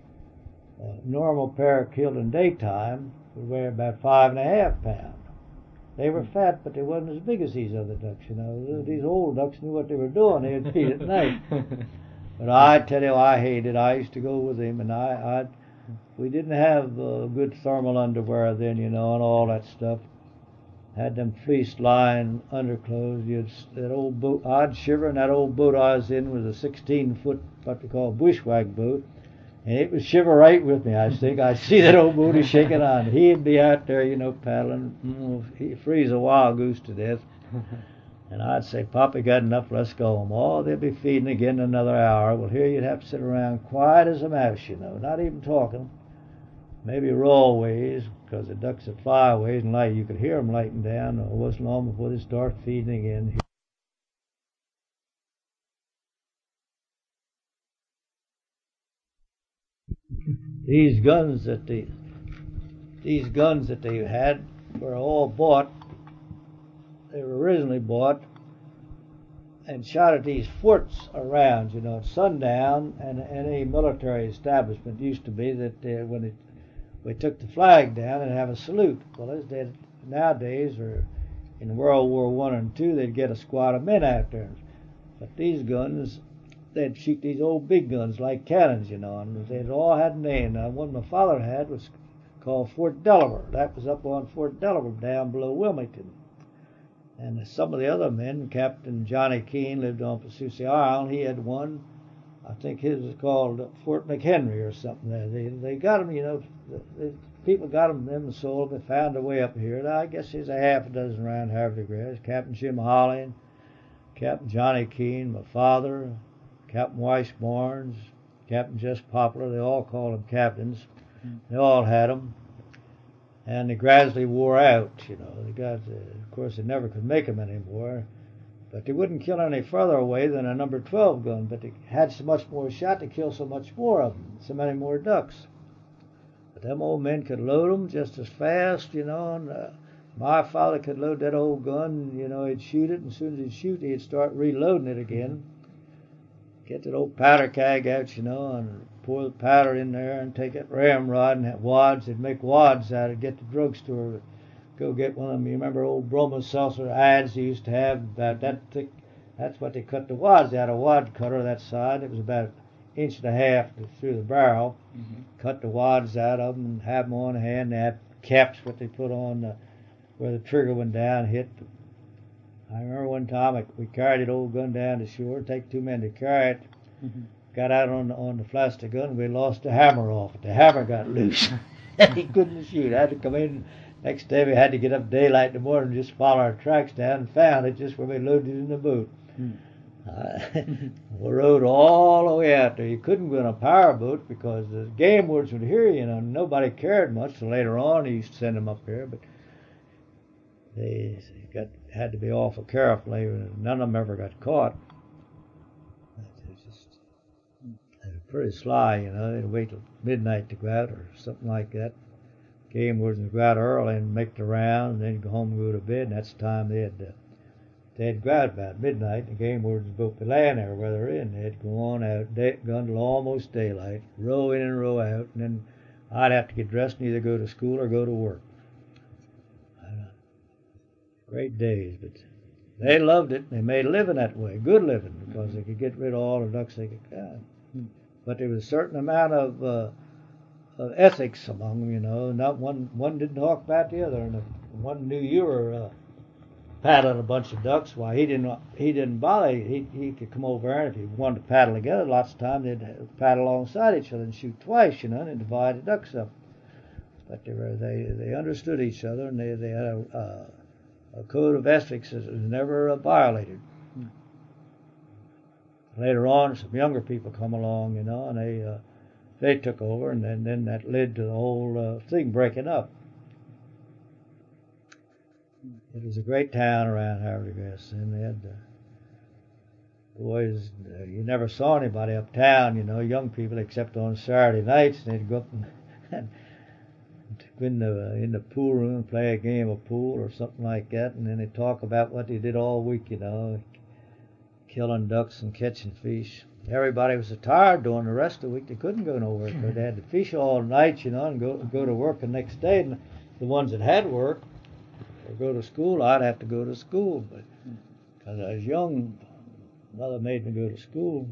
A: A normal pair killed in daytime would weigh about five and a half pound. They were fat, but they wasn't as big as these other ducks, you know. These old ducks knew what they were doing. They'd feed at night. But I tell you, I hated. I used to go with him, and I, I we didn't have uh, good thermal underwear then, you know, and all that stuff. Had them fleece lined underclothes. You'd that old boat. I'd shiver, and that old boat I was in was a sixteen foot, what they call bushwhack boat. And it would shiver right with me, I think. I'd see that old booty shaking on. He'd be out there, you know, paddling. Mm, he'd freeze a wild goose to death. And I'd say, Papa, got enough, let's go home. Oh, they'd be feeding again in another hour. Well, here you'd have to sit around quiet as a mouse, you know, not even talking. Maybe roll ways, because the ducks would fly ways and light. You could hear them lighting down. It wasn't long before they start feeding again. These guns that they, these guns that they had were all bought. They were originally bought and shot at these forts around, you know, at sundown. And any military establishment used to be that they, when it, we took the flag down and have a salute. Well, as they nowadays, or in World War One and Two, they'd get a squad of men out there. But these guns, they'd shoot these old big guns like cannons, you know, and they all had a name. Now, one my father had was called Fort Delaware. That was up on Fort Delaware down below Wilmington. And some of the other men, Captain Johnny Keene, lived on Pasusi Island. He had one. I think his was called Fort McHenry or something. There, they they got them, you know. The, the people got them, them sold them. They found their way up here. Now, I guess there's a half a dozen around Havre de Grace. Captain Jim Holly, Captain Johnny Keene, my father, Captain Weiss Barnes, Captain Jess Poplar. They all called them captains. They all had them. And they gradually wore out, you know. They got, uh, of course, they never could make them anymore. But they wouldn't kill any further away than a number twelve gun. But they had so much more shot to kill so much more of them, so many more ducks. But them old men could load them just as fast, you know. And uh, my father could load that old gun, you know. He'd shoot it, and as soon as he'd shoot it, he'd start reloading it again. Get that old powder keg out, you know, and pour the powder in there and take it ramrod and have wads. They'd make wads out of it, get the drugstore. Go get one of them. You remember old Broma Seltzer ads they used to have about that thick? That's what they cut the wads out, a wad cutter that side. It was about an inch and a half through the barrel. Mm-hmm. Cut the wads out of them and have them on hand. They had caps what they put on the, where the trigger went down, hit. I remember one time I, we carried the old gun down to shore. Take two men to carry it. Mm-hmm. Got out on the, on the flash of the gun. We lost the hammer off it. The hammer got loose. He couldn't shoot. I had to come in. Next day we had to get up daylight in the morning and just follow our tracks down and found it just where we loaded it in the boat. Hmm. Uh, we rode all the way out there. You couldn't go in a power boat because the game wards would hear you, and nobody cared much. So later on, he used to send them up here, but they got had to be awful careful. None of them ever got caught. They just they were pretty sly, you know. They'd wait till midnight to go out or something like that. Game wards would go out early and make the round, and then go home and go to bed. And that's the time they had to. They'd go out about midnight. The game wards would both be laying there where they're in. They'd go on out, day, go until almost daylight, row in and row out, and then I'd have to get dressed and either go to school or go to work. Great days, but they loved it. They made a living that way, good living, because they could get rid of all the ducks they could catch. But there was a certain amount of, uh, of ethics among them, you know. Not one one didn't talk about the other, and if one knew you were uh, paddling a bunch of ducks, why he didn't he didn't bother. He he could come over there, and if he wanted to paddle together, lots of times they'd paddle alongside each other and shoot twice, you know, and divide the ducks up. But they were they they understood each other, and they they had a. Uh, A code of ethics is never uh, violated. Hmm. Later on, some younger people come along, you know, and they uh, they took over, and then, then that led to the whole uh, thing breaking up. It was a great town around Havre de Grace, and they had uh, boys. Uh, you never saw anybody uptown, you know, young people, except on Saturday nights. They'd go up and, and go in the in the pool room and play a game of pool or something like that, and then they talk about what they did all week, you know, killing ducks and catching fish. Everybody was so tired during the rest of the week they couldn't go nowhere because they had to fish all night, you know, and go go to work the next day. And the ones that had work or go to school, I'd have to go to school, but because I was young, mother made me go to school.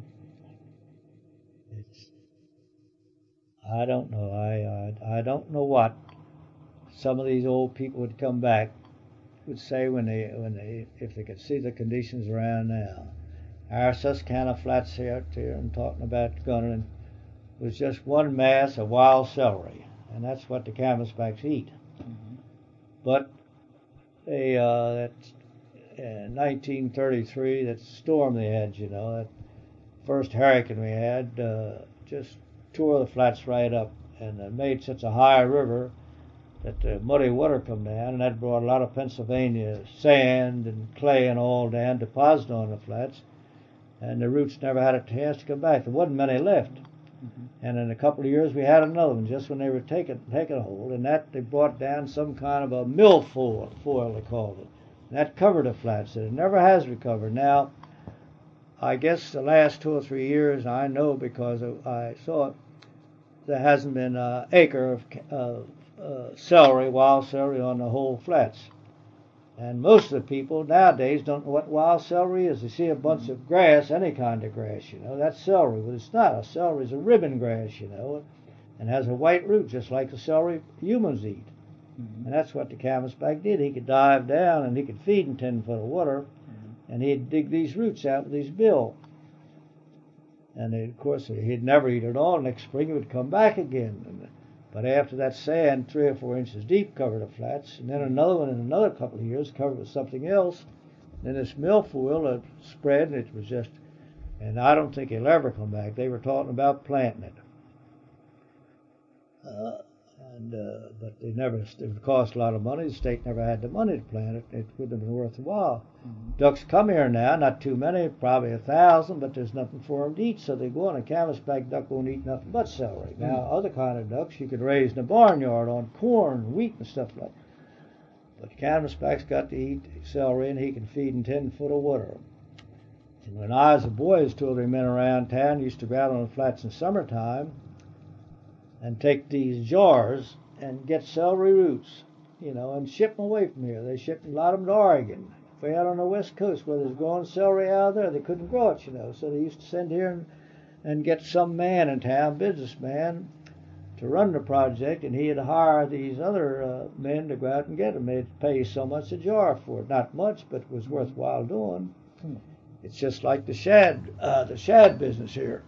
A: It's I don't know. I, I I don't know what some of these old people would come back would say when they when they if they could see the conditions around now. Our Susquehanna Flats here, here I'm talking about gunning was just one mass of wild celery, and that's what the canvasbacks eat. Mm-hmm. But they uh, that in nineteen thirty-three, that storm they had, you know, that first hurricane we had, uh, just tore the flats right up, and it made such a high river that the muddy water come down, and that brought a lot of Pennsylvania sand and clay and all down, deposited on the flats, and the roots never had a chance to come back. There wasn't many left. Mm-hmm. And in a couple of years we had another one just when they were taking taking hold, and that they brought down some kind of a milfoil, foil they called it. And that covered the flats, and it never has recovered. Now, I guess the last two or three years, I know because I saw it, there hasn't been an acre of uh, uh, celery, wild celery, on the whole flats. And most of the people nowadays don't know what wild celery is. They see a bunch of grass, any kind of grass, you know, that's celery. But it's not. A celery is a ribbon grass, you know, and has a white root just like the celery humans eat. Mm-hmm. And that's what the canvasback did. He could dive down and he could feed in ten foot of water, mm-hmm. and he'd dig these roots out with his bill. And of course, he'd never eat it all. Next spring, he would come back again. And, but after that sand, three or four inches deep, covered the flats, and then another one in another couple of years covered with something else. Then this milfoil uh, spread, and it was just, and I don't think it'll ever come back. They were talking about planting it. Uh, and uh, but they never, it would cost a lot of money. The state never had the money to plant it. It wouldn't have been worth a while. Mm-hmm. Ducks come here now, not too many, probably a thousand, but there's nothing for them to eat, so they go on. A canvasback duck won't eat nothing but celery. Mm-hmm. Now, other kind of ducks you could raise in a barnyard on corn, wheat, and stuff like that. But canvasback's got to eat celery, and he can feed in ten foot of water. And when I was a boy, there's two or three men around town used to go out on the flats in summertime, and take these jars and get celery roots, you know, and ship them away from here. They shipped a lot of them to Oregon. Way out on the west coast where there's growing celery out there, they couldn't grow it, you know. So they used to send here and, and get some man in town, businessman, to run the project, and he'd hire these other uh, men to go out and get them. They'd pay so much a jar for it, not much, but it was worthwhile doing. Hmm. It's just like the shad, uh, the shad business here.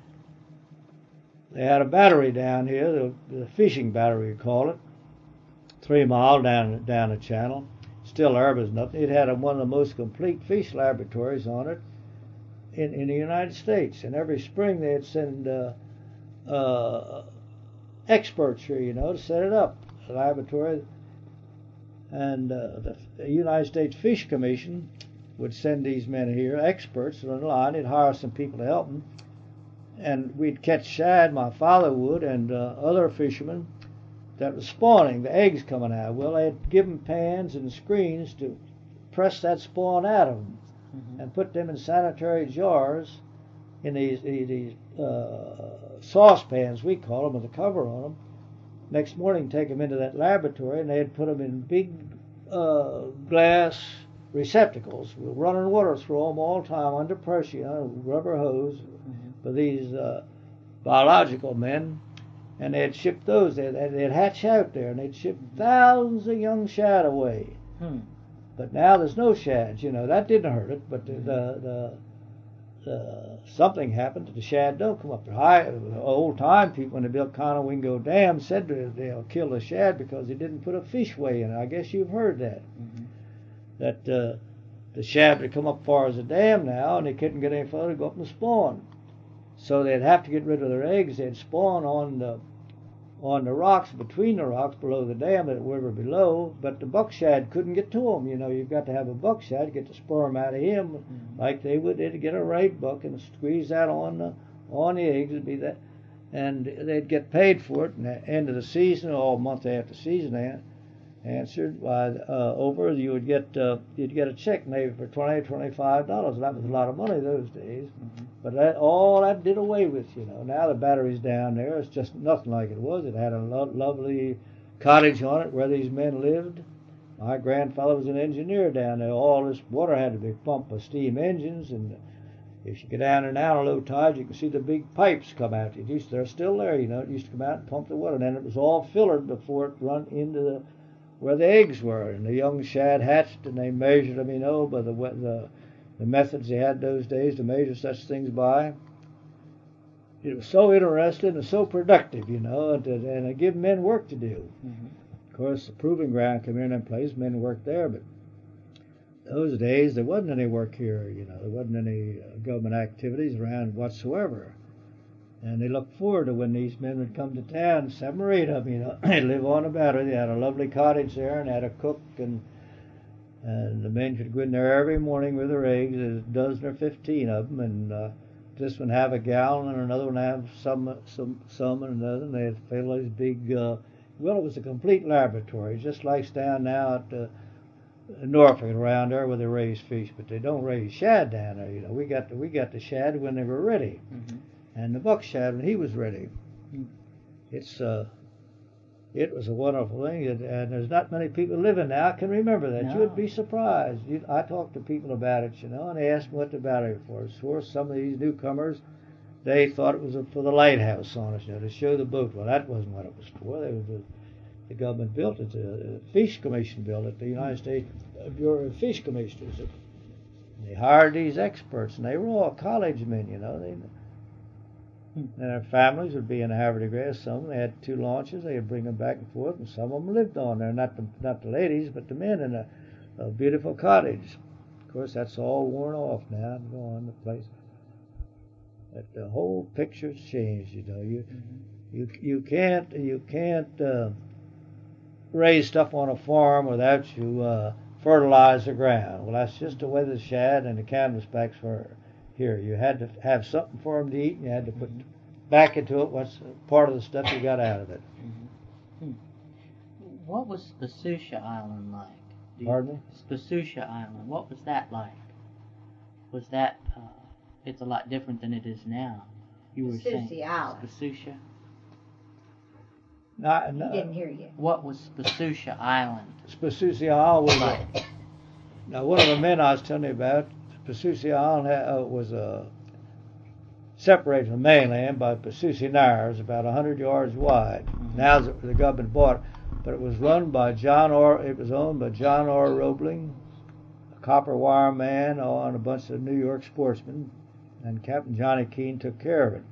A: They had a battery down here, the, the fishing battery, you call it, three mile down down the channel. Still there was nothing. It had a, one of the most complete fish laboratories on it in, in the United States. And every spring they'd send uh, uh, experts here, you know, to set it up, the laboratory. And uh, the, the United States Fish Commission would send these men here, experts on the line. They'd hire some people to help them. And we'd catch shad, my father would, and uh, other fishermen that was spawning, the eggs coming out. Well, they'd give them pans and screens to press that spawn out of them, mm-hmm. and put them in sanitary jars in these these uh, saucepans, we call them, with a cover on them. Next morning, take them into that laboratory, and they'd put them in big uh, glass receptacles with running water through them all the time under pressure, you know, rubber hose, mm-hmm. for these uh, biological men. And they'd ship those. They'd, they'd hatch out there, and they'd ship thousands of young shad away. Hmm. But now there's no shads. You know, that didn't hurt it. But the, the, the, the something happened. The shad don't come up. The high, old time people, when they built Conowingo Dam, said they'll kill the shad because they didn't put a fishway in it. I guess you've heard that. Mm-hmm. That uh, the shad would come up far as the dam now, and they couldn't get any further to go up and spawn. So they'd have to get rid of their eggs. They'd spawn on the on the rocks, between the rocks below the dam, that river below. But the buckshad couldn't get to them. You know, you've got to have a buckshad to get the sperm out of him, mm-hmm. like they would. They'd get a right buck and squeeze that on the on the eggs. It'd be that, and they'd get paid for it. And at the end of the season, or a month after season answered by uh, over, you would get uh, you'd get a check maybe for twenty, twenty-five dollars. That was a lot of money those days. Mm-hmm. But that, all that did away with, you know. Now the battery's down there. It's just nothing like it was. It had a lo- lovely cottage on it where these men lived. My grandfather was an engineer down there. All this water had to be pumped by steam engines, and if you get down there now on low tide, you can see the big pipes come out. It used to, they're still there, you know. It used to come out and pump the water, and then it was all fillered before it run into the where the eggs were. And the young shad hatched, and they measured them, you know, by the the the methods they had those days to measure such things by. It was so interesting and so productive, you know, and, and it gave men work to do. Mm-hmm. Of course, the proving ground came in and place, men worked there, but those days there wasn't any work here, you know, there wasn't any uh, government activities around whatsoever. And they looked forward to when these men would come to town, seven or eight of them, you know. They'd live on the battery. They had a lovely cottage there and had a cook, and and the men could go in there every morning with their eggs, a dozen or fifteen of them, and uh, this one have a gallon and another one have some, some, some and another, and they'd fill these big, uh, well, it was a complete laboratory, just like down now at uh, Norfolk around there where they raise fish, but they don't raise shad down there, you know. We got the, we got the shad when they were ready. Mm-hmm. And the buckshad when he was ready. It's uh, it was a wonderful thing, and, and there's not many people living now can remember that. No. You would be surprised. You, I talked to people about it, you know, and they asked me what the battery was for. Some of these newcomers, they thought it was for the lighthouse on us, you know, to show the boat. Well, that wasn't what it was for. They was a, the government built it. The Fish Commission built it. The United States Bureau of Fish Commissioners. They hired these experts, and they were all college men, you know. They. And their families would be in Havre de Grace. Some of them, they had two launches. They would bring them back and forth, and some of them lived on there. Not the not the ladies, but the men in a, a beautiful cottage. Of course, that's all worn off now and gone. The place, but the whole picture's changed. You know, you mm-hmm. you you can't you can't uh, raise stuff on a farm without you uh, fertilize the ground. Well, that's just the way the shad and the canvasbacks were. Here, you had to have something for them to eat, and you had to put back into it what's part of the stuff you got out of it.
B: Mm-hmm. What was Spasucia Island like? Do you,
A: Pardon me?
B: Spasucia Island, what was that like? Was that, uh, it's a lot different than it is now. You were
C: Spasucia
B: saying
C: Island.
B: Spasucia.
A: Not,
C: He
A: not,
C: didn't hear you.
B: What was Spasucia Island
A: Spasucia Island was
B: like?
A: a, now one of the men I was telling you about. Spasucia Island had, uh, was a separated from the mainland by Spasucia Narrows, about a hundred yards wide.
B: Mm-hmm.
A: Now the, the government bought it, but it was run by John R. It was owned by John R. Roebling, a copper wire man, and a bunch of New York sportsmen, and Captain Johnny Keene took care of it.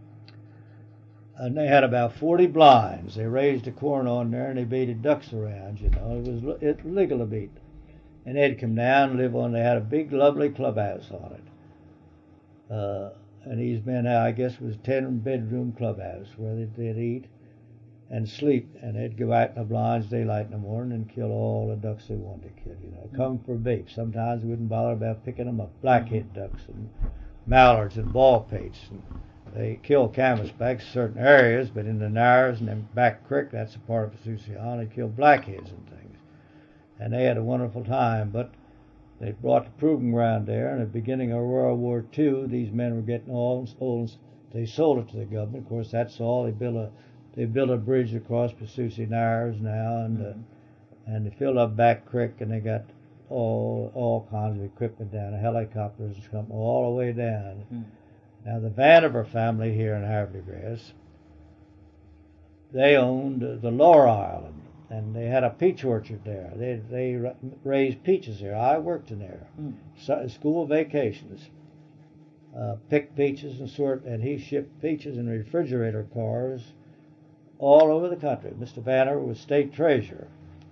A: And they had about forty blinds. They raised the corn on there, and they baited ducks around. You know, it was it legal to beat. And they'd come down and live on. They had a big, lovely clubhouse on it. Uh, and these men, I guess, it was a ten-bedroom clubhouse where they'd, they'd eat and sleep. And they'd go out in the blinds daylight in the morning and kill all the ducks they wanted to kill. You know, come for bait. Sometimes they wouldn't bother about picking them up. Blackhead ducks and mallards and ball pates. And they kill canvasbacks in certain areas, but in the Narrows and then Back Creek, that's a part of Spasucia Island, they killed blackheads and things. And they had a wonderful time, but they brought the proving ground there, and at the beginning of World War Two, these men were getting old, old. They sold it to the government. Of course, that's all. They built a, they built a bridge across Spasucia Narrows now, and uh, and they filled up Back Creek, and they got all all kinds of equipment down, helicopters and something all the way down. Mm. Now the Vandiver family here in Havre de Grace, they owned uh, the Lower Island. And they had a peach orchard there. They they raised peaches there. I worked in there. Mm. So, school vacations. Uh, picked peaches and sort. And he shipped peaches in refrigerator cars all over the country. Mister Vandiver was state treasurer,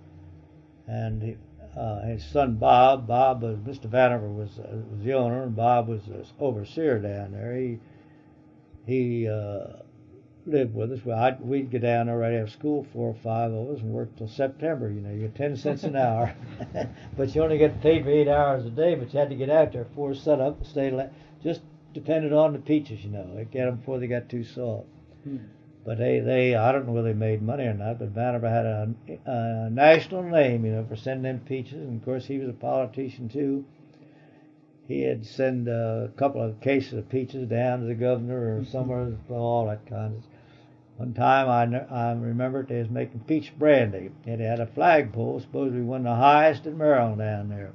A: and he, uh, his son Bob. Bob was Mister Vandiver was uh, was the owner, and Bob was the overseer down there. He he. Uh, lived with us. Well, I'd, we'd get down there right after school, four or five of us, and work till September. You know, you get ten cents an hour, but you only get paid for eight hours a day. But you had to get out there before sun up and stay. La- just depended on the peaches, you know. They get them before they got too soft. Hmm. But they, they, I don't know whether they made money or not. But Vandiver had a, a national name, you know, for sending them peaches. And of course, he was a politician too. He had sent a couple of cases of peaches down to the governor or somewhere, all that kind of stuff. One time I, I remember they was making peach brandy. It had a flagpole, supposedly one of the highest in Maryland down there.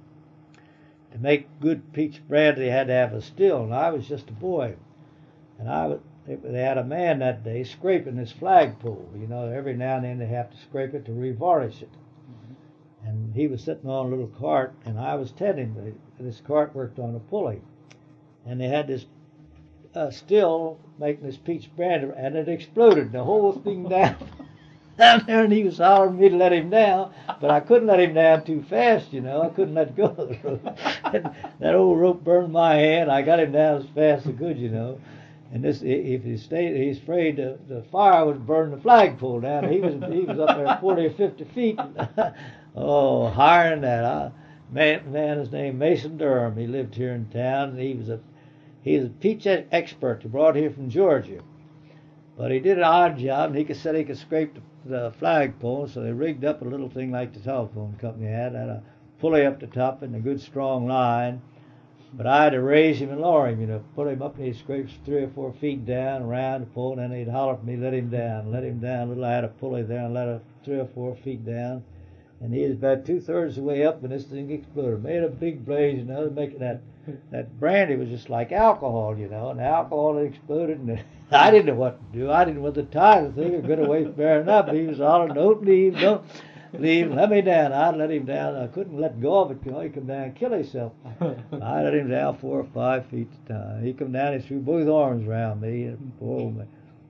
A: To make good peach brandy, they had to have a still, and I was just a boy. And I was, they had a man that day scraping this flagpole. You know, every now and then they have to scrape it to revarnish it. Mm-hmm. And he was sitting on a little cart, and I was tending him. This cart worked on a pulley. And they had this Uh, still making this peach brandy, and it exploded. The whole thing down, down there, and he was hollering at me to let him down, but I couldn't let him down too fast, you know. I couldn't let go of the rope. And that old rope burned my hand. I got him down as fast as good, you know. And this, if he stayed, he's afraid the, the fire would burn the flagpole down. He was he was up there forty or fifty feet. Oh, higher than that. I, man, man, his name Mason Durham. He lived here in town, and he was a He was a peach expert. He brought here from Georgia. But he did an odd job, and he could said he could scrape the, the flagpole, so they rigged up a little thing like the telephone company had, had a pulley up the top and a good strong line. But I had to raise him and lower him, you know, put him up, and he'd scrape three or four feet down, around the pole, and then he'd holler at me, let him down, let him down. Little I had a pulley there and let her three or four feet down. And he was about two-thirds of the way up when this thing exploded. Made a big blaze, you know, making that that brandy was just like alcohol, you know, and the alcohol had exploded, and I didn't know what to do. I didn't know what to tie the thing or get away from bearing up. He was hollering, don't leave, don't leave, let me down. I'd let him down. I couldn't let go of it, you know, he'd come down and kill himself. I let him down four or five feet at a time. He come down, he threw both arms around me, and oh, man.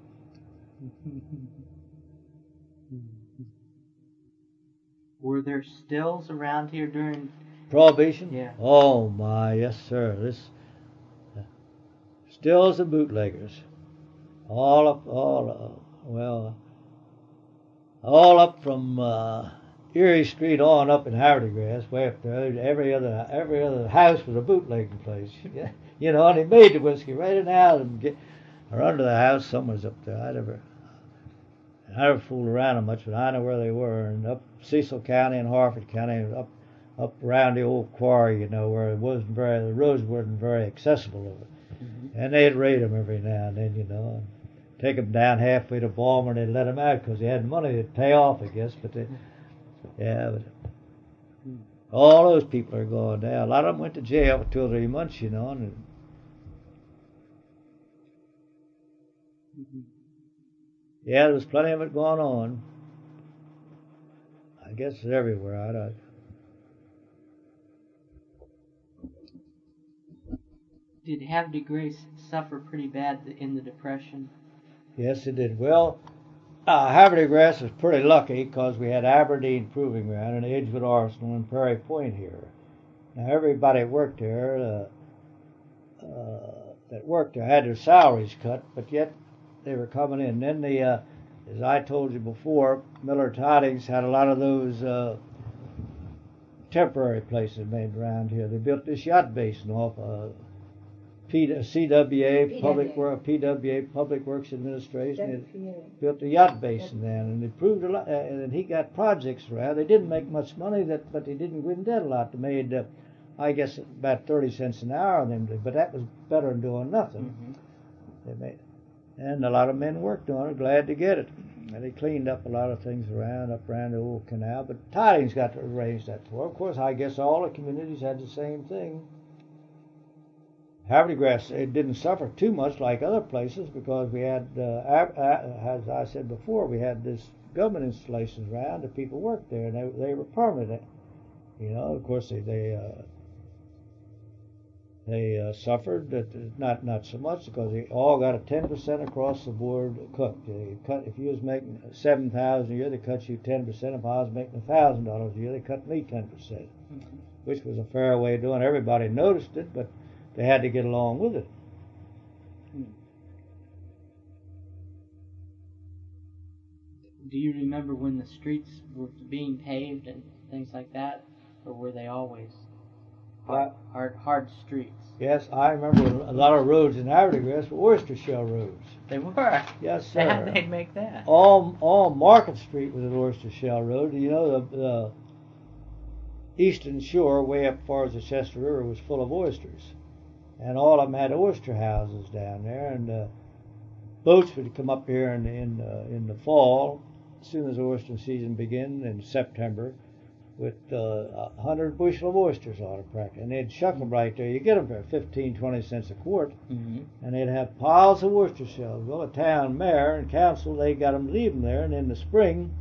B: Were there stills around here during
A: Prohibition?
B: Yeah.
A: Oh my, yes sir. This uh, stills and bootleggers, all up, all uh, well, all up from uh, Erie Street on up in Havre de Grace, way up there. Every other every other house was a bootlegging place. You know, and they made the whiskey right in the house and get, or under the house. Someone's up there. I never. I never fooled around them much, but I know where they were. And up Cecil County and Harford County, up up around the old quarry, you know, where it wasn't very, the roads weren't very accessible. Mm-hmm. And they'd raid them every now and then, you know, and take them down halfway to Baltimore and they'd let them out because they had money to pay off, I guess. But they, yeah, but all those people are gone now. A lot of them went to jail for two or three months, you know. And
B: Mm-hmm.
A: yeah, there was plenty of it going on. I guess it's everywhere. I don't.
B: Did Havre de Grace suffer pretty bad in the Depression?
A: Yes, it did. Well, uh, Havre de Grace was pretty lucky because we had Aberdeen Proving Ground and Edgewood Arsenal and Prairie Point here. Now, everybody that worked there, uh, uh, that worked there had their salaries cut, but yet they were coming in. Then the, uh, as I told you before, Miller Tidings had a lot of those uh, temporary places made around here. They built this yacht basin off uh, P- C W A, Public Work, P W A, Public Works Administration. They built a yacht basin then, and they proved a lot. Uh, and he got projects around. They didn't make much money, that, but they didn't go in debt a lot. They made, uh, I guess, about thirty cents an hour on them, but that was better than doing nothing. Mm-hmm. They made, and a lot of men worked on it, glad to get it. And they cleaned up a lot of things around, up around the old canal. But Tidings got to arrange that for. Of course, I guess all the communities had the same thing. Havre de Grace, it didn't suffer too much like other places because we had, uh, as I said before, we had this government installations around. The people worked there, and they, they were permanent. You know, of course, they they uh, they uh, suffered, but not not so much because they all got a ten percent across the board cut. They cut if you was making seven thousand a year, they cut you ten percent. If I was making a thousand dollars a year, they cut me ten percent, mm-hmm. which was a fair way of doing it. Everybody noticed it, but they had to get along with it.
B: Do you remember when the streets were being paved and things like that, or were they always hard, hard, hard streets?
A: Yes, I remember a lot of roads in Havre de Grace were oyster shell roads.
B: They were.
A: Yes, sir.
B: How'd they make that?
A: All all Market Street was an oyster shell road. You know the. the Eastern Shore, way up far as the Chester River, was full of oysters. And all of them had oyster houses down there, and uh, boats would come up here in in, uh, in the fall, as soon as oyster season began in September, with uh, a hundred bushel of oysters on it, practically, and they'd shuck them right there. You get them for fifteen, twenty cents a quart, mm-hmm. and they'd have piles of oyster shells. Well, the town mayor and council, they got them to leave them there, and in the spring,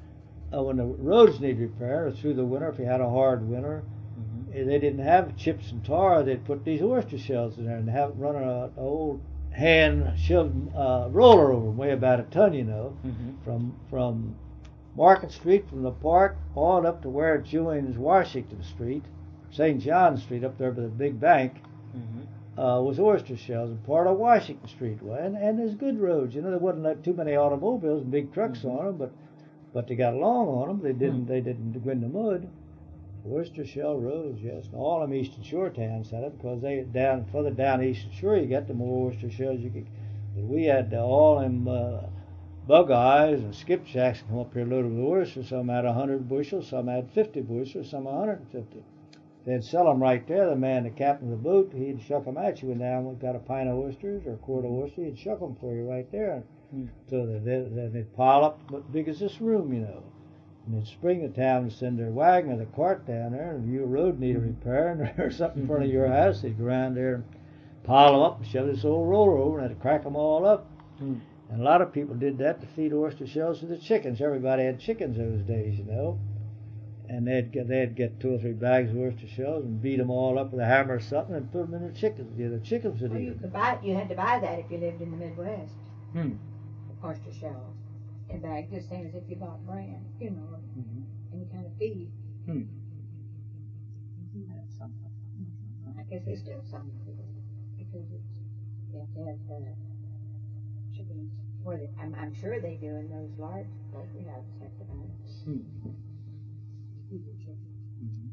A: uh, when the roads need repair, or through the winter, if you had a hard winter. They didn't have chips and tar. They'd put these oyster shells in there and have it run an old hand shoved uh, roller over them, weigh about a ton, you know, mm-hmm. from from Market Street, from the park, on up to where it joins Washington Street, Saint John Street, up there by the big bank, mm-hmm. uh, was oyster shells, and part of Washington Street. And, and there's good roads, you know. There wasn't like too many automobiles and big trucks mm-hmm. on them, but but they got along on them. They didn't mm-hmm. they didn't go in the mud. Oyster shell roads, yes. And all them Eastern Shore towns had it because they down further down Eastern Shore you get the more oyster shells you could. But we had uh, all them uh, bug eyes and skipjacks come up here loaded with oysters. Some had a hundred bushels, some had fifty bushels, some a hundred and fifty. They'd sell them right there. The man, the captain of the boat, he'd shuck them at you. And now we got a pint of oysters or a quart of oysters, he'd shuck them for you right there. Hmm. So they, they, they'd pile up as big as this room, you know. And in spring, the town would send their wagon or the cart down there, and if your road needed repair or something in front of your house, they'd go around there and pile them up and shove this old roller over, and they'd crack them all up. Mm. And a lot of people did that to feed oyster shells to the chickens. Everybody had chickens those days, you know. And they'd get they'd get two or three bags of oyster shells and beat them all up with a hammer or something and put them in the chickens. Yeah, the chickens would
C: well,
A: eat
C: you
A: them.
C: Could buy, you had to buy that if you lived in the Midwest.
B: Hmm.
C: Oyster shells. In bag, just same as if you bought brand, you know, mm-hmm. any kind of feed.
B: Hmm. That's something.
C: I guess it's still something because it's, you have to have uh, chickens. Well, I'm, I'm sure they do in those large poultry houses. Have to buy it. Hmm. Feed the chickens.
A: Mm-hmm.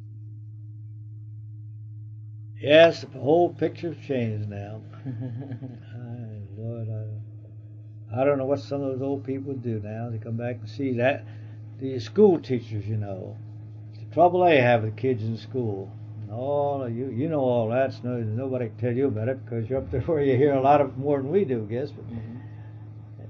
A: Yes, the whole picture's changed now. Ay, Lord, I. I don't know what some of those old people do now. They come back and see that. The school teachers, you know, the trouble they have with kids in school. And all of you, you know all that. So nobody can tell you about it because you're up there where you hear a lot of more than we do, I guess. But mm-hmm.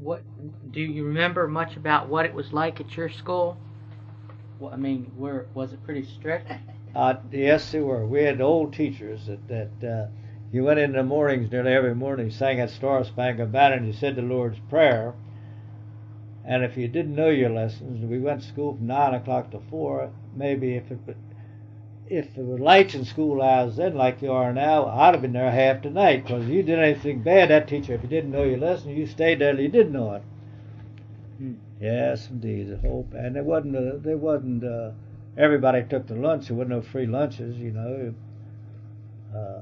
B: what do you remember much about what it was like at your school? Well, I mean, where was it pretty strict?
A: Uh, yes, they were. We had old teachers that that uh, you went in the mornings nearly every morning, sang that Star Spangled Banner, and you said the Lord's Prayer. And if you didn't know your lessons, we went to school from nine o'clock to four. Maybe if it if there were lights in school hours then like there are now, I'd have been there half the night, because if you did anything bad, that teacher, if you didn't know your lesson, you stayed there till you did know it.
B: Hmm.
A: Yes, indeed. The whole, and there wasn't uh, there wasn't uh, everybody took the lunch. There wasn't no free lunches, you know. Uh,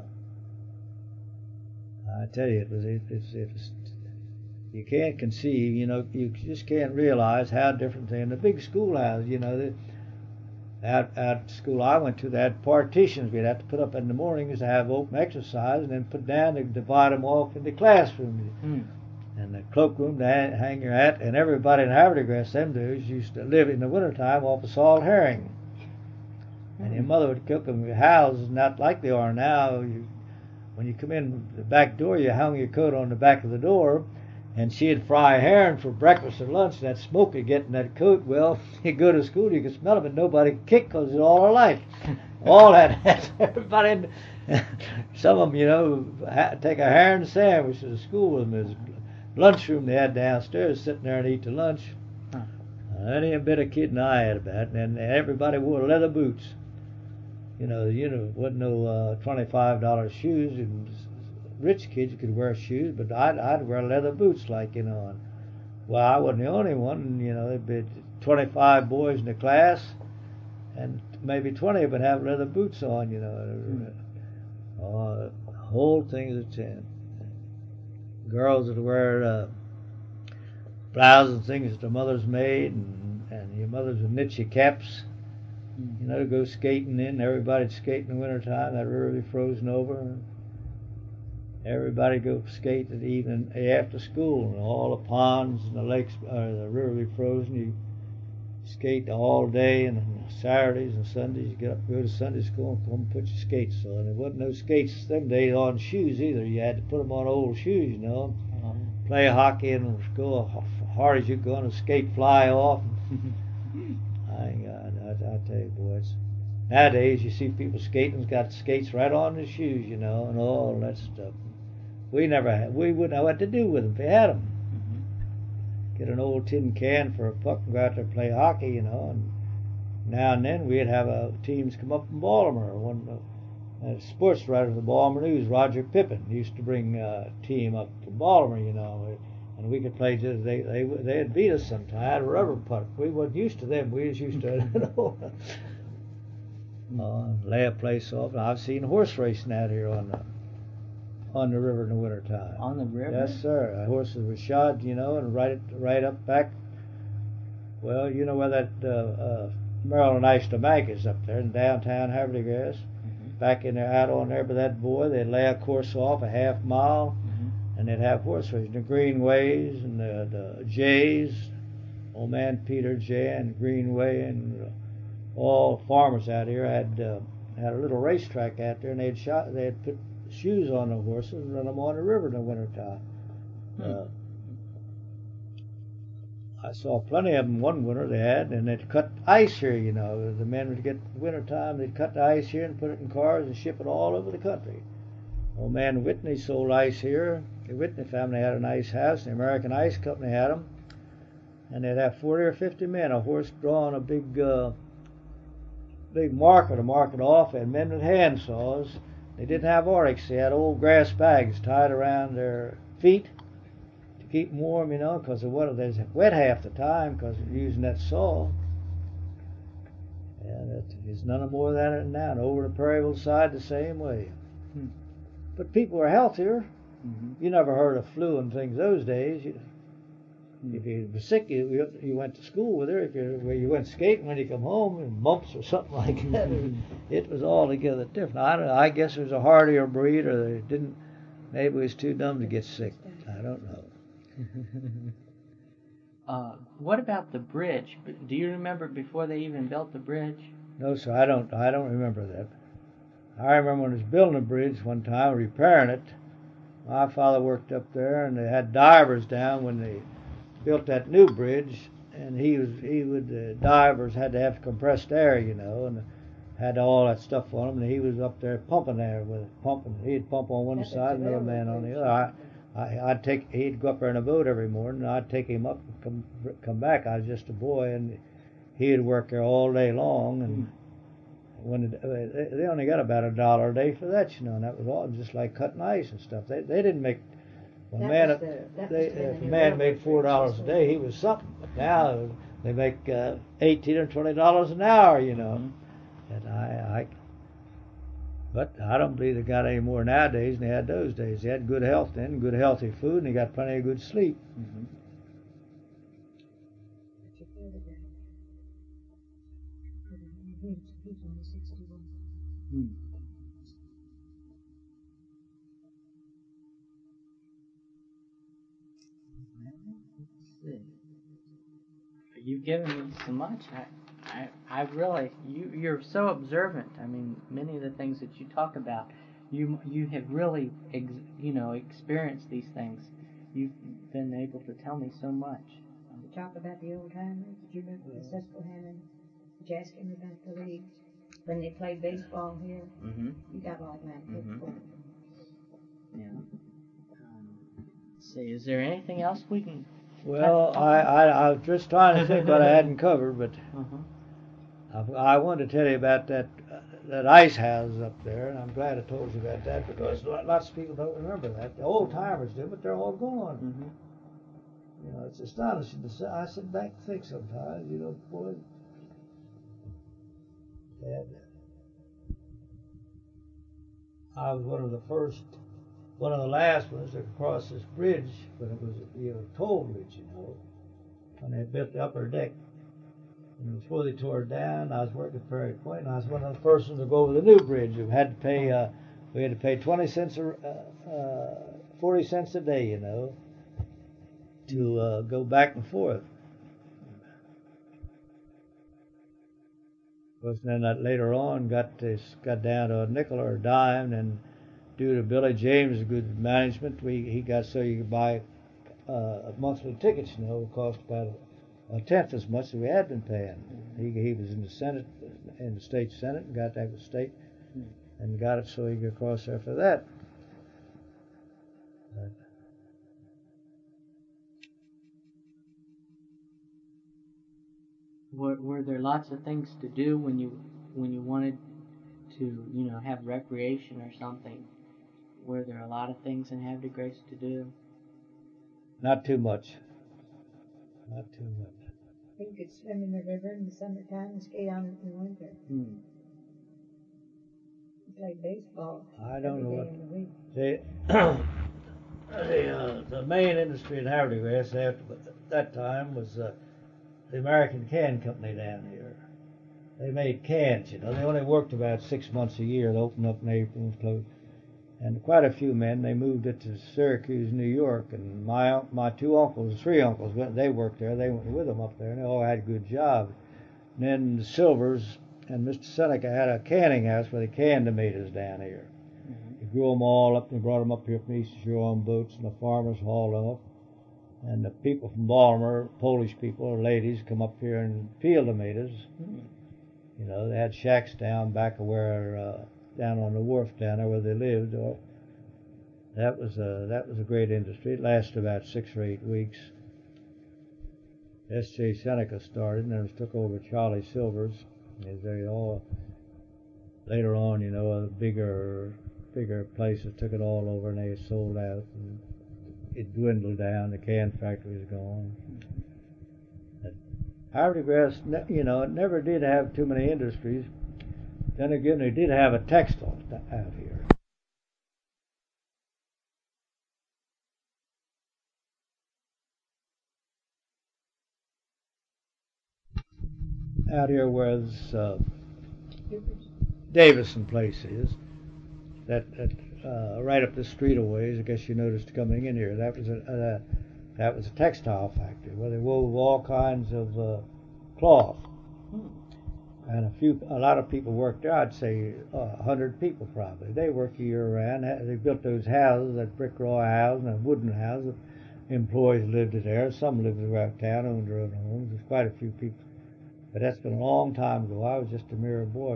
A: I tell you, it was it, it, it was. You can't conceive, you know. You just can't realize how different they in the big schoolhouse, you know. The, Out at school I went to, they had partitions we'd have to put up in the mornings to have open exercise, and then put down to divide them off into classrooms.
B: Mm.
A: And the cloakroom to hang your hat, and everybody in Havertide, them dudes, used to live in the wintertime off of salt herring. Mm. And your mother would cook them in houses, not like they are now. You, when you come in the back door, you hung your coat on the back of the door, and she'd fry herring for breakfast or lunch, and that smoke would get in that coat. Well, you go to school, you could smell it, but nobody could kick, because it's all alike. All that, everybody, in, some of them, you know, take a herring sandwich to school with them. There's lunchroom they had downstairs, sitting there and eat the lunch. Huh. Uh, any bit of kidding I had about it, and everybody wore leather boots. You know, you know, wasn't no uh, twenty-five dollar shoes, and rich kids could wear shoes, but I'd, I'd wear leather boots, like, you know. And, well, I wasn't the only one, you know. There'd be twenty-five boys in the class, and maybe twenty would have leather boots on, you know. Uh, the whole thing is a ten. Girls would wear uh, blouses and things that their mothers made, and, and your mothers would knit you caps, you know, to go skating in. Everybody'd skate in the wintertime. That river would be frozen over. Everybody go skate at evening after school, and all the ponds and the lakes, or the river be frozen. You skate all day, and on Saturdays and Sundays you get up, go to Sunday school, and come and put your skates on. There wasn't no skates them days on shoes either. You had to put them on old shoes, you know. Mm-hmm. Play hockey and go as hard as you go, and the skate fly off. I, I, I tell you, boys. Nowadays you see people skating, got skates right on the shoes, you know, and all that stuff. We never had, we wouldn't know what to do with them if we had them. Mm-hmm. Get an old tin can for a puck and go out there and play hockey, you know. And now and then we'd have uh, teams come up from Baltimore. One uh, sports writer of the Baltimore News, Roger Pippin, used to bring a team up from Baltimore, you know, and we could play. Just they they they'd beat us sometimes. A rubber puck. We wasn't used to them. We was used to, you know, uh, lay a place off. And I've seen horse racing out here on the. On the river in the wintertime.
B: On the river?
A: Yes, sir. The horses were shod, you know, and right right up back. Well, you know where that uh, uh, Maryland Oyster Bank is up there in downtown Havertide. Mm-hmm. Back in there, out on there by that boy, they'd lay a course off a half mile, mm-hmm. and they'd have horse racing. The Greenways and the, the Jays, old man Peter Jay and Greenway, and uh, all farmers out here had uh, had a little racetrack out there, and they'd shot, they'd put shoes on the horses and run them on the river in the wintertime. Hmm. Uh, I saw plenty of them one winter they had, and they'd cut ice here, you know. The men would get wintertime, they'd cut the ice here and put it in cars and ship it all over the country. Old man Whitney sold ice here. The Whitney family had an ice house, the American Ice Company had them, and they'd have forty or fifty men, a horse drawing a big, uh, big marker to mark it off. They had men with hand saws. They didn't have oryx. They had old grass bags tied around their feet to keep them warm, you know, because the water there's wet half the time because they're using that saw. And there's none more of that now. And over the Prairieville side, the same way. Hmm. But people were healthier. Mm-hmm. You never heard of flu and things those days. You, if you were sick, you, you went to school with her. If you where you went skating when you come home, and mumps or something like that, it was altogether different. I don't know, I guess it was a hardier breed, or they didn't. Maybe it was too dumb to get sick. I don't know.
B: uh, what about the bridge? Do you remember before they even built the bridge?
A: No, sir. I don't. I don't remember that. I remember when I was building a bridge one time, repairing it. My father worked up there, and they had divers down when the built that new bridge, and he was he would uh, divers had to have compressed air, you know, and had all that stuff on him, and he was up there pumping there with it, pumping. He'd pump on one
C: That's a
A: side, another man on the other. I, I, I'd take he'd go up there in a boat every morning, and I'd take him up and come come back. I was just a boy, and he'd work there all day long, and. When it, they only got about a dollar a day for that, you know, and that was all just like cutting ice and stuff. They they didn't make. Well, man,
C: was the, that
A: they,
C: was the
A: if a man made four dollars a day, he was something. But now they make uh, eighteen or twenty dollars an hour, you know. Mm-hmm. And I, I, but I don't believe they got any more nowadays than they had those days. They had good health then, good healthy food, and they got plenty of good sleep.
B: Mm-hmm. Hmm. Let's see. You've given me so much. I, I, I really, you, you're so observant. I mean, many of the things that you talk about, you, you have really, ex, you know, experienced these things. You've been able to tell me so much.
C: You talk about the old timers. Did you remember the Susquehanna and Jaskin about the leagues when they played baseball here?
B: Mm-hmm.
C: You got all that.
B: Mm-hmm. Yeah. Um, let's see. Is there anything else we can?
A: Well, I, I, I was just trying to think what I hadn't covered, but uh-huh. I, I wanted to tell you about that uh, that ice house up there, and I'm glad I told you about that because lots of people don't remember that. The old timers do, but they're all gone. Mm-hmm. You know, it's astonishing to say. I sit back and think sometimes, you know, boy. And I was one of the first, one of the last ones to cross this bridge when it was a you know, toll bridge, you know, when they built the upper deck. And before they tore it down, I was working at Ferry Point, and I was one of the first ones to go over the new bridge. We had to pay, uh, we had to pay twenty cents, a, uh, uh, forty cents a day, you know, to uh, go back and forth. Of course, then that later on got this, got down to a nickel or a dime, and due to Billy James' good management, we he got so you could buy uh, monthly tickets. You know, it cost about a, a tenth as much as we had been paying. He he was in the Senate, in the state Senate, and got that with state, and got it so he could cross there for that. But,
B: Were, were there lots of things to do when you when you wanted to, you know, have recreation or something? Were there a lot of things in Havre de Grace to do?
A: Not too much. Not too much.
C: You could swim in the river in the summertime and skate on it in the winter.
B: Hmm.
C: Play baseball
A: I don't
C: every
A: know
C: day
A: what
C: in the week.
A: the the, uh, the main industry in Havre de Grace after that time was. Uh, The American Can Company down here. They made cans, you know. They only worked about six months a year. They opened up in April and closed. And quite a few men, they moved it to Syracuse, New York. And my my two uncles, three uncles, they worked there. They went with them up there, and they all had a good job. And then the Silvers and Mister Seneca had a canning house where they canned tomatoes down here. Mm-hmm. They grew them all up and brought them up here from East Shore on boats, and the farmers hauled them up. And the people from Baltimore, Polish people or ladies, come up here and peel tomatoes. Mm. You know, they had shacks down back of where, uh, down on the wharf down there where they lived. Or that was a that was a great industry. It lasted about six or eight weeks. S J Seneca started, and then it was took over Charlie Silvers. And they all later on, you know, a bigger bigger places took it all over, and they sold out. And it dwindled down. The can factory was gone. Havre de Grace, you know, it never did have too many industries. Then again, they did have a textile out here. Out here where this, uh, Davison Place is, that, that uh, right up the street a ways. I guess you noticed coming in here. That was a uh, that was a textile factory where they wove all kinds of uh, cloth, hmm. and a few a lot of people worked there. I'd say uh, a hundred people probably. They worked year round. They built those houses, that brick raw house and a wooden house. employees lived there. Some lived around town, owned their own homes. There's quite a few people. But that's been a long time ago. I was just a mere boy.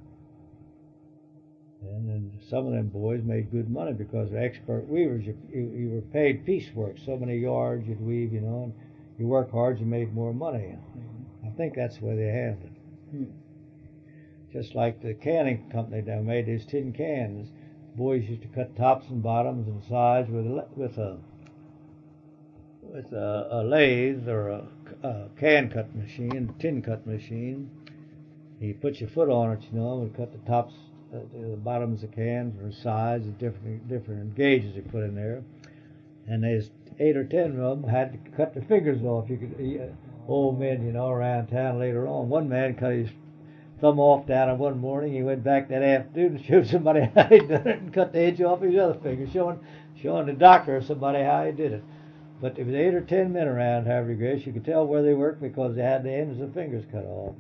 A: And then some of them boys made good money because they're expert weavers. You, you, you were paid piecework. So many yards you'd weave, you know, and you work hard, you made more money. I think that's the way they handled it. Hmm. Just like the canning company that made these tin cans. Boys used to cut tops and bottoms and sides with a, with a with a, a lathe or a, a can cut machine, tin cut machine. You put your foot on it, you know, and cut the tops, uh, the bottoms of cans or sides of different different gauges you put in there. And there's eight or ten of them had to cut their fingers off. You could uh, old men, you know, around town later on. One man cut his thumb off down, and one morning he went back that afternoon and showed somebody how he done it and cut the edge off his other finger, showing showing the doctor or somebody how he did it. But there was eight or ten men around Havre de Grace. You could tell where they worked because they had the ends of the fingers cut off.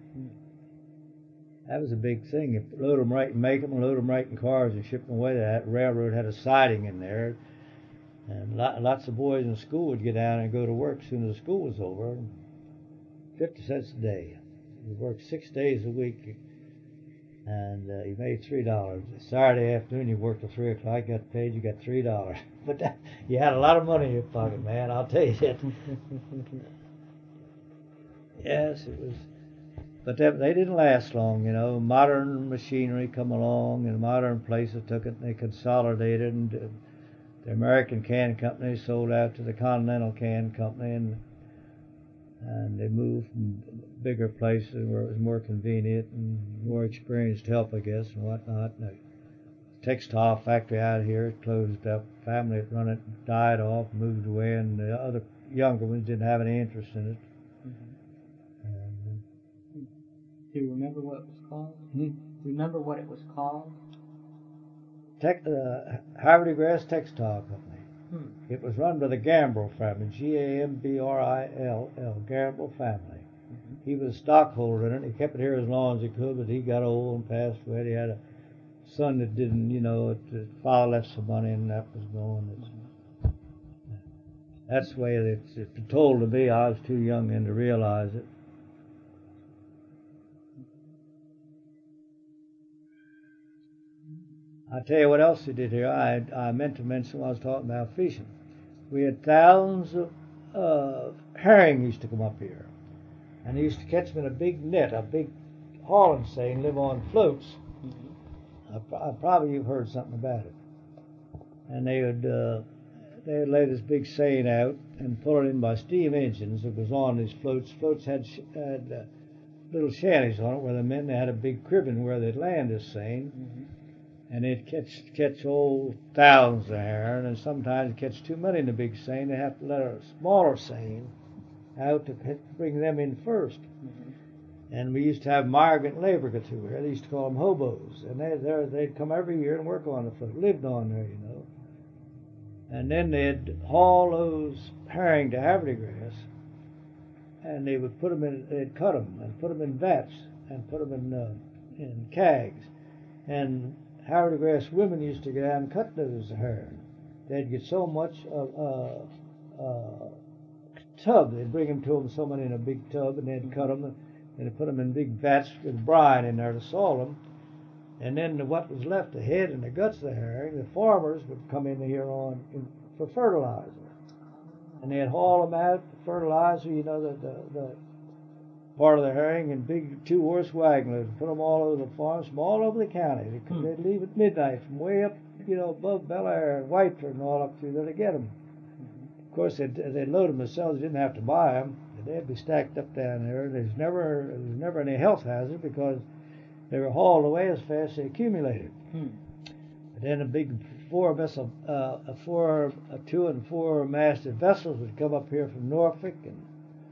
A: That was a big thing. You load them right and make them, load them right in cars and ship them away. That railroad had a siding in there, and lots of boys in school would get down and go to work as soon as the school was over. Fifty cents a day. You worked six days a week, and uh, you made three dollars. Saturday afternoon, you worked till three o'clock. You got paid. You got three dollars. But that, you had a lot of money in your pocket, man. I'll tell you that. Yes, it was. But they, they didn't last long, you know. Modern machinery come along, and modern places took it, and they consolidated, and uh, the American Can Company sold out to the Continental Can Company, and and they moved from bigger places where it was more convenient and more experienced help, I guess, and whatnot. And the textile factory out here closed up. Family that run it died off, moved away, and the other younger ones didn't have any interest in it.
B: Do you remember what it was called?
A: Hmm?
B: Do you remember what it was called?
A: Tech, uh, Havre de Grace Textile Company.
B: Hmm.
A: It was run by the Gambrill family, G A M B R I L L, Gambrill family. Mm-hmm. He was a stockholder in it. He kept it here as long as he could, but he got old and passed away. He had a son that didn't, you know, his father left some money and that was gone. Mm-hmm. That's the way it's, it's been told to me. I was too young then to realize it. I'll tell you what else we did here. I I meant to mention when I was talking about fishing. We had thousands of uh, herring used to come up here. And they used to catch them in a big net, a big hauling seine, live on floats. Mm-hmm. I, I, probably you've heard something about it. And they would uh, they would lay this big seine out and pull it in by steam engines that was on these floats. Floats had, had uh, little shanties on it where the men they had a big cribbing where they'd land this seine. Mm-hmm. And they'd catch catch old thousands of herring, and sometimes catch too many in the big seine. They have to let a smaller seine out to bring them in first. Mm-hmm. And we used to have migrant labor go through here. They used to call them hobos, and they they'd come every year and work on the float, lived on there, you know. And then they'd haul those herring to Havre de Grace, and they would put them in, they'd cut them and put them in vats and put them in uh, in kegs, and Havre de Grace women used to go down and cut those herring. They'd get so much of uh, uh, tub, they'd bring them to them, so many in a big tub, and they'd cut them, and they'd put them in big vats with brine in there to salt them. And then what was left, the head and the guts of the herring, the farmers would come in here on in, for fertilizer. And they'd haul them out, the fertilizer, you know, the, the, the part of the herring in big two-horse wagons, put them all over the farms, from all over the county. They'd, hmm. they'd leave at midnight from way up, you know, above Bel Air and Whiteford and all up through there to get them. Mm-hmm. Of course, they'd, they'd load them themselves. They didn't have to buy them. They'd be stacked up down there. There's never, there's never any health hazard because they were hauled away as fast as they accumulated. Hmm. But then a big four vessel, uh, a four, a two and four masted vessels would come up here from Norfolk and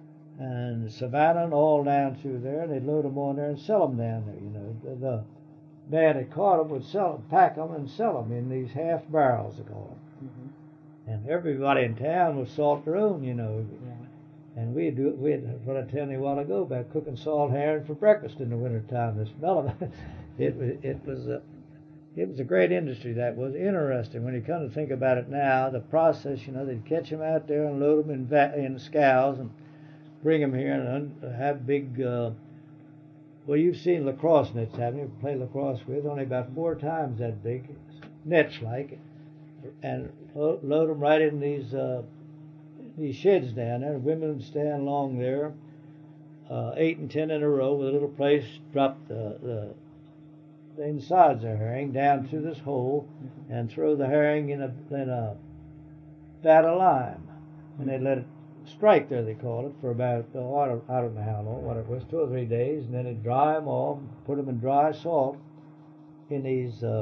A: and Savannah and all down through there, and they'd load them on there and sell them down there, you know. The, the man that caught them would sell them, pack them and sell them in these half barrels, they call them. Mm-hmm. And everybody in town would salt their own, you know. Yeah. And we'd do it, we'd, what I told you a while ago about cooking salt herring for breakfast in the wintertime, the smell of it. It, it was, uh, it was a great industry. That was interesting when you come to think about it now. The process, you know, they'd catch them out there and load them in va- in scows and bring them here and un- have big. Uh, well, you've seen lacrosse nets, haven't you? Play lacrosse with only about four times that big, nets like, and lo- load them right in these uh, these sheds down there. Women would stand along there, uh, eight and ten in a row, with a little place drop the. the the insides of the herring down through this hole and throw the herring in a, in a vat of lime. And they'd let it strike there, they call it, for about, oh, I, don't, I don't know how long, what it was, two or three days, and then they'd dry them off, put them in dry salt in these uh,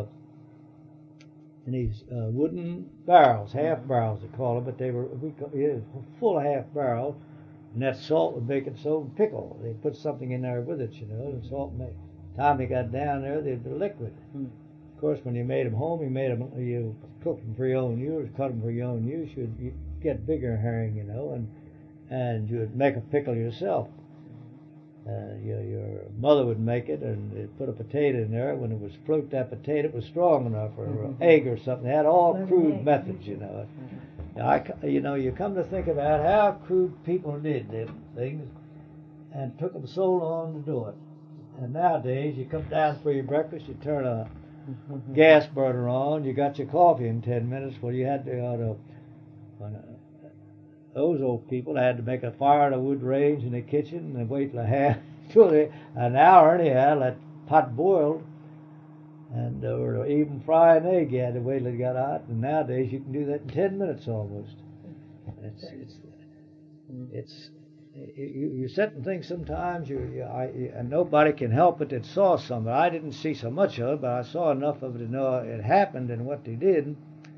A: in these uh, wooden barrels, half barrels they call them, but they were we call, yeah, full of half barrels, and that salt would make it so pickle. They put something in there with it, you know, and salt make. Time they got down there, they'd be liquid. Hmm. Of course, when you made them home, you made them, you cooked them for your own use, cut them for your own use. You'd, you'd get bigger herring, you know, and and you'd make a pickle yourself. Uh, your, your mother would make it, and they'd put a potato in there. When it was fruit, that potato was strong enough, or mm-hmm. an egg or something. They had all crude methods, you know. Mm-hmm. I, you know, you come to think about how crude people did them things, and took them so long to do it. And nowadays, you come down for your breakfast, you turn a gas burner on, you got your coffee in ten minutes. Well, you had to, uh, when, uh, those old people had to make a fire in a wood range in the kitchen and wait till a half, till they, an hour anyhow, let pot boiled, and uh, or even fry an egg, you had to wait till it got hot. And nowadays, you can do that in ten minutes almost. It's, it's, it's You, you sit and think sometimes, you, you, I, you, and nobody can help it that saw some of it. I didn't see so much of it, but I saw enough of it to know it happened and what they did.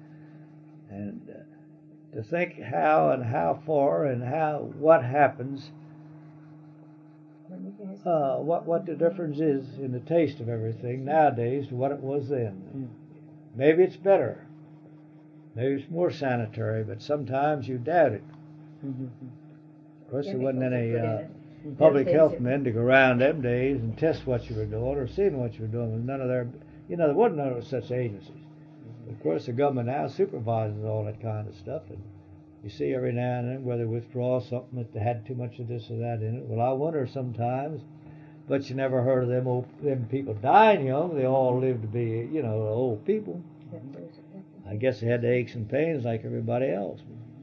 A: And uh, to think how and how far and how what happens, uh, what what the difference is in the taste of everything nowadays to what it was then. Maybe it's better. Maybe it's more sanitary, but sometimes you doubt it. Of course, there wasn't any uh, public health men to go around them days and test what you were doing or seeing what you were doing. There was none of their, you know, there wasn't none of such agencies. But of course, the government now supervises all that kind of stuff, and you see every now and then where they withdraw something that had too much of this or that in it. Well, I wonder sometimes, but you never heard of them old them people dying young. They all lived to be, you know, old people. I guess they had the aches and pains like everybody else.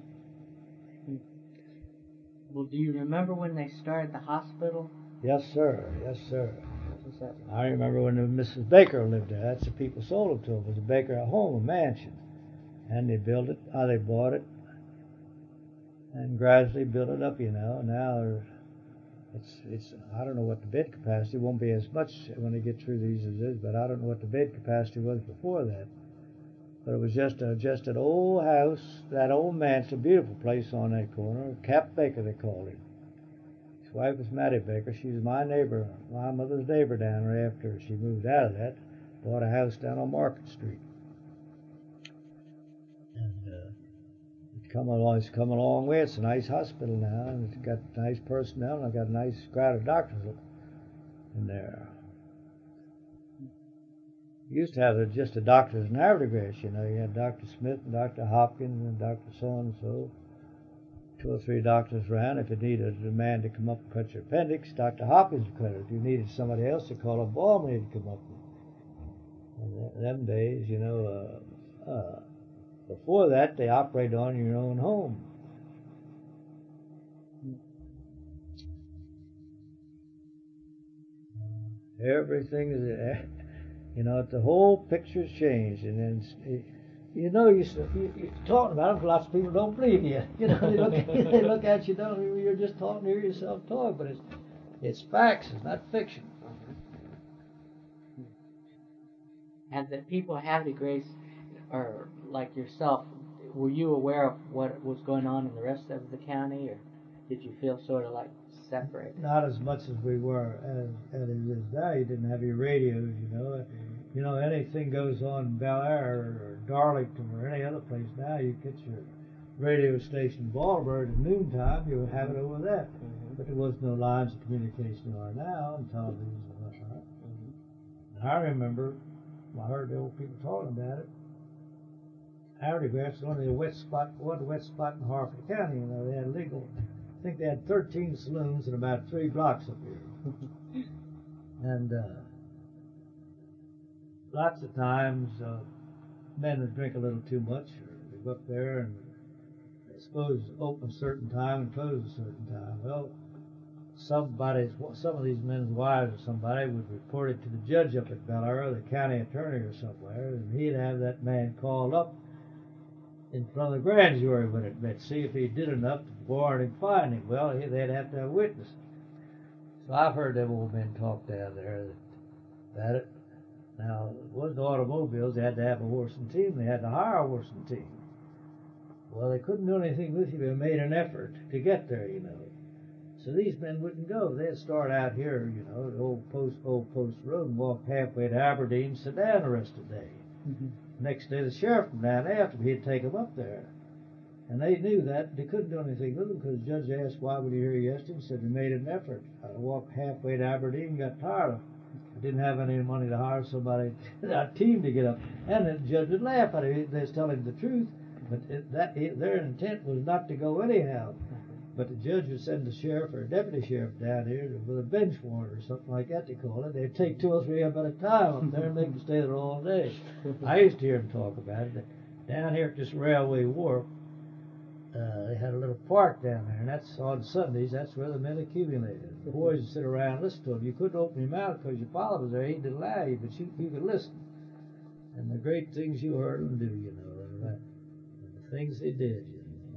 B: Well, do you remember when they started the hospital?
A: Yes, sir. Yes, sir.
B: What's that?
A: I remember when Missus Baker lived there. That's the people sold it to them. It was a Baker home, a mansion. And they built it, uh, they bought it, and gradually built it up, you know. Now it's, it's, I don't know what the bed capacity, won't be as much when they get through these as is, but I don't know what the bed capacity was before that. But it was just a, just an old house, that old mansion, a beautiful place on that corner. Cap Baker, they called him. His wife was Mattie Baker. She was my neighbor, my mother's neighbor down there after she moved out of that. Bought a house down on Market Street. And uh, it's come along, it's come a long way. It's a nice hospital now, and it's got nice personnel, and I've got a nice crowd of doctors in there. You used to have just the doctors in Havertide, you know. You had Doctor Smith and Doctor Hopkins and Doctor so-and-so. Two or three doctors around. If you needed a man to come up and cut your appendix, Doctor Hopkins would cut it. If you needed somebody else to call a ball, he'd come up. In them days, you know, uh, uh, before that, they operated on your own home. Everything is... You know, the whole picture's changed, and then you know you, you you're talking about it. Lots of people don't believe you. You know, they look at you, they look at you, don't you're just talking to hear yourself talk, but it's it's facts, it's not fiction.
B: And the people have the grace, or like yourself, were you aware of what was going on in the rest of the county, or did you feel sort of like separated?
A: Not as much as we were as, as it is now. You didn't have your radios, you know. You know, anything goes on in Bel Air or Darlington or any other place now, you get your radio station in Baltimore at noontime, you would have it over that. Mm-hmm. But there was no lines of communication there are now, and television and whatnot. Mm-hmm. And I remember I heard the old people talking about it. Hardy Grass is one of the wet spot, one wet spot in Harford County. You know, they had legal. I think they had thirteen saloons in about three blocks up here, and uh, lots of times uh, men would drink a little too much, or they go up there and they suppose open a certain time and close a certain time. Well, somebody's, some of these men's wives or somebody would report it to the judge up at Bel-Air, the county attorney or somewhere, and he'd have that man called up in front of the grand jury when it met, see if he did enough to warrant him finding. Well, they'd have to have witnesses. So I've heard them old men talk down there about it. Now, it wasn't automobiles. They had to have a horse and team. They had to hire a horse and team. Well, they couldn't do anything with you. They made an effort to get there, you know. So these men wouldn't go. They'd start out here, you know, the old post, old post road, and walk halfway to Aberdeen, sit down the rest of the day. Mm-hmm. Next day, the sheriff from down after he'd take them up there, and they knew that they couldn't do anything with them because the judge asked, "Why would you hear yesterday?" He said, "We made an effort. I walked halfway to Aberdeen, and got tired of it. I didn't have any money to hire somebody, a team to get up." And the judge would laugh at him. They was telling the truth, but it, that it, their intent was not to go anyhow. But the judge would send the sheriff or a deputy sheriff down here with a bench warrant or something like that, they call it. They'd take two or three of them at a time up there and make them stay there all day. I used to hear them talk about it. Down here at this railway wharf, uh, they had a little park down there, and that's on Sundays. That's where the men accumulated. The boys would sit around and listen to them. You couldn't open your mouth because your father was there. He didn't allow you, but you, you could listen. And the great things you heard them do, you know, and the, and the things they did, you know.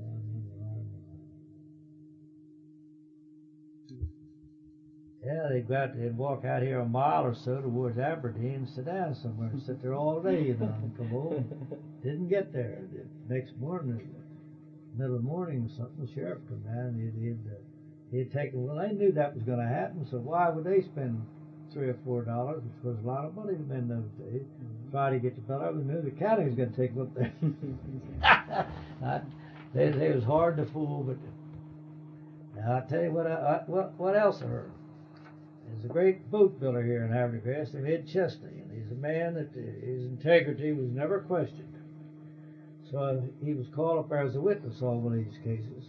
A: Yeah, they'd go out, they'd walk out here a mile or so towards Aberdeen and sit down somewhere and sit there all day, you know, and come home. Didn't get there. The next morning, middle of the morning or something, the sheriff come down and he'd, he'd, uh, he'd take them. Well, they knew that was going to happen, so why would they spend three or four dollars, which was a lot of money to men those days, mm-hmm. try to get the fellow who knew the county was going to take them up there. I, they, they was hard to fool, but now I tell you what, I, I, what, what else I heard. There's a great boat builder here in Hardy Grass named Ed Chesney, and he's a man that his integrity was never questioned. So he was called up there as a witness on one of these cases.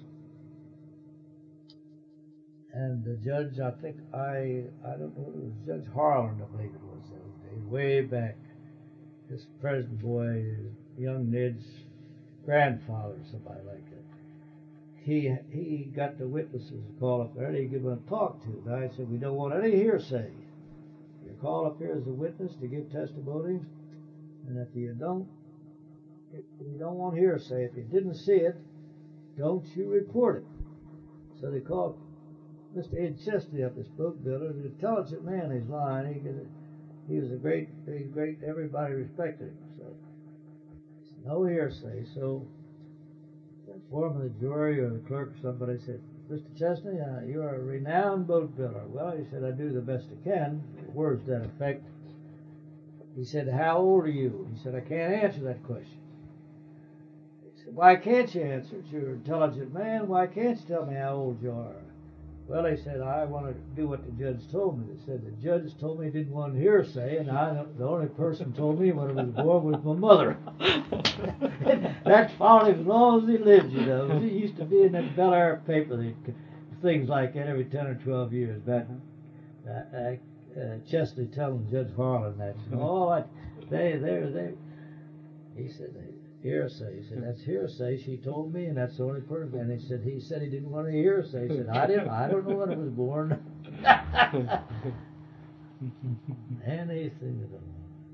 A: And the judge, I think, I I don't know, it was Judge Harlan, I believe it was those days, way back. This present boy, young Ned's grandfather, somebody like that. He he got the witnesses called up there and he gave them a talk to. And I said, "We don't want any hearsay. You're called up here as a witness to give testimony, and if you don't, if you don't want hearsay, if you didn't see it, don't you report it." So they called Mister Ed Chesney up, this boat builder, an intelligent man. He's lying. He could, he was a great, he's great. Everybody respected him. So no hearsay. So the foreman of the jury or the clerk or somebody said, "Mister Chesney, uh, you're a renowned boat builder." Well, he said, "I do the best I can." Words to that effect. He said, "How old are you?" He said, "I can't answer that question." He said, "Why can't you answer it? You're an intelligent man. Why can't you tell me how old you are?" Well, he said, "I want to do what the judge told me." He said, "The judge told me he didn't want hearsay, and I, the only person told me when I was born was my mother." That followed him as long as he lived, you know. He used to be in that Bel-Air paper, the, things like that every ten or twelve years. Back, uh, uh, uh, Chesney telling Judge Harlan that. You know, "Oh, I, they, they, they." He said, "Hearsay." He said, "That's hearsay. She told me, and that's the only person." And he said, he said he didn't want any hearsay. He said, "I didn't. I don't know when I was born." Anything at all.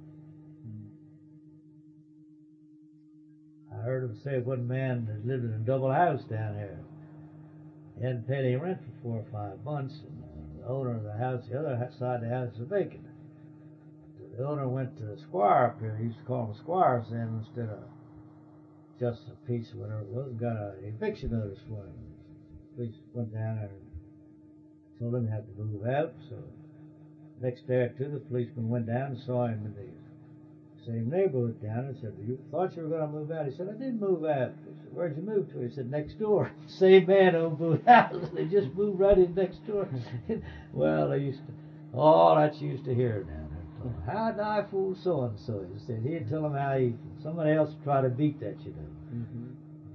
A: I heard him say one man that lived in a double house down here. He hadn't paid any rent for four or five months, and the owner of the house, the other side of the house was vacant. So the owner went to the squire up here. He used to call him a squire then instead of just a piece or whatever it was, and got an eviction notice for him. The police went down there and told him he had to move out. So the next day or two, the policeman went down and saw him in the same neighborhood down and said, "You thought you were going to move out?" He said, "I didn't move out." He said, "Where'd you move to?" He said, "Next door." Same man owned both houses. They just moved right in next door. Well, they used to, all that you used to hear down there.
D: How'd I fool so and so? He said he'd tell him how he somebody else tried to beat that, you know.
B: Mm-hmm.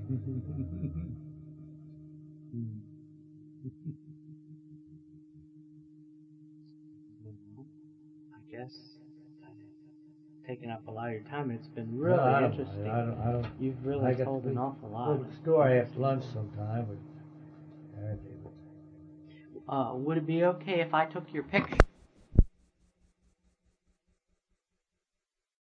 B: I guess I've taken up a lot of your time. It's been really
D: no, I don't,
B: interesting.
D: I don't, I don't,
B: You've really
D: I got
B: told
D: to
B: an awful lot.
D: Told the story after lunch sometime. But,
B: Uh, would it be okay if I took your picture?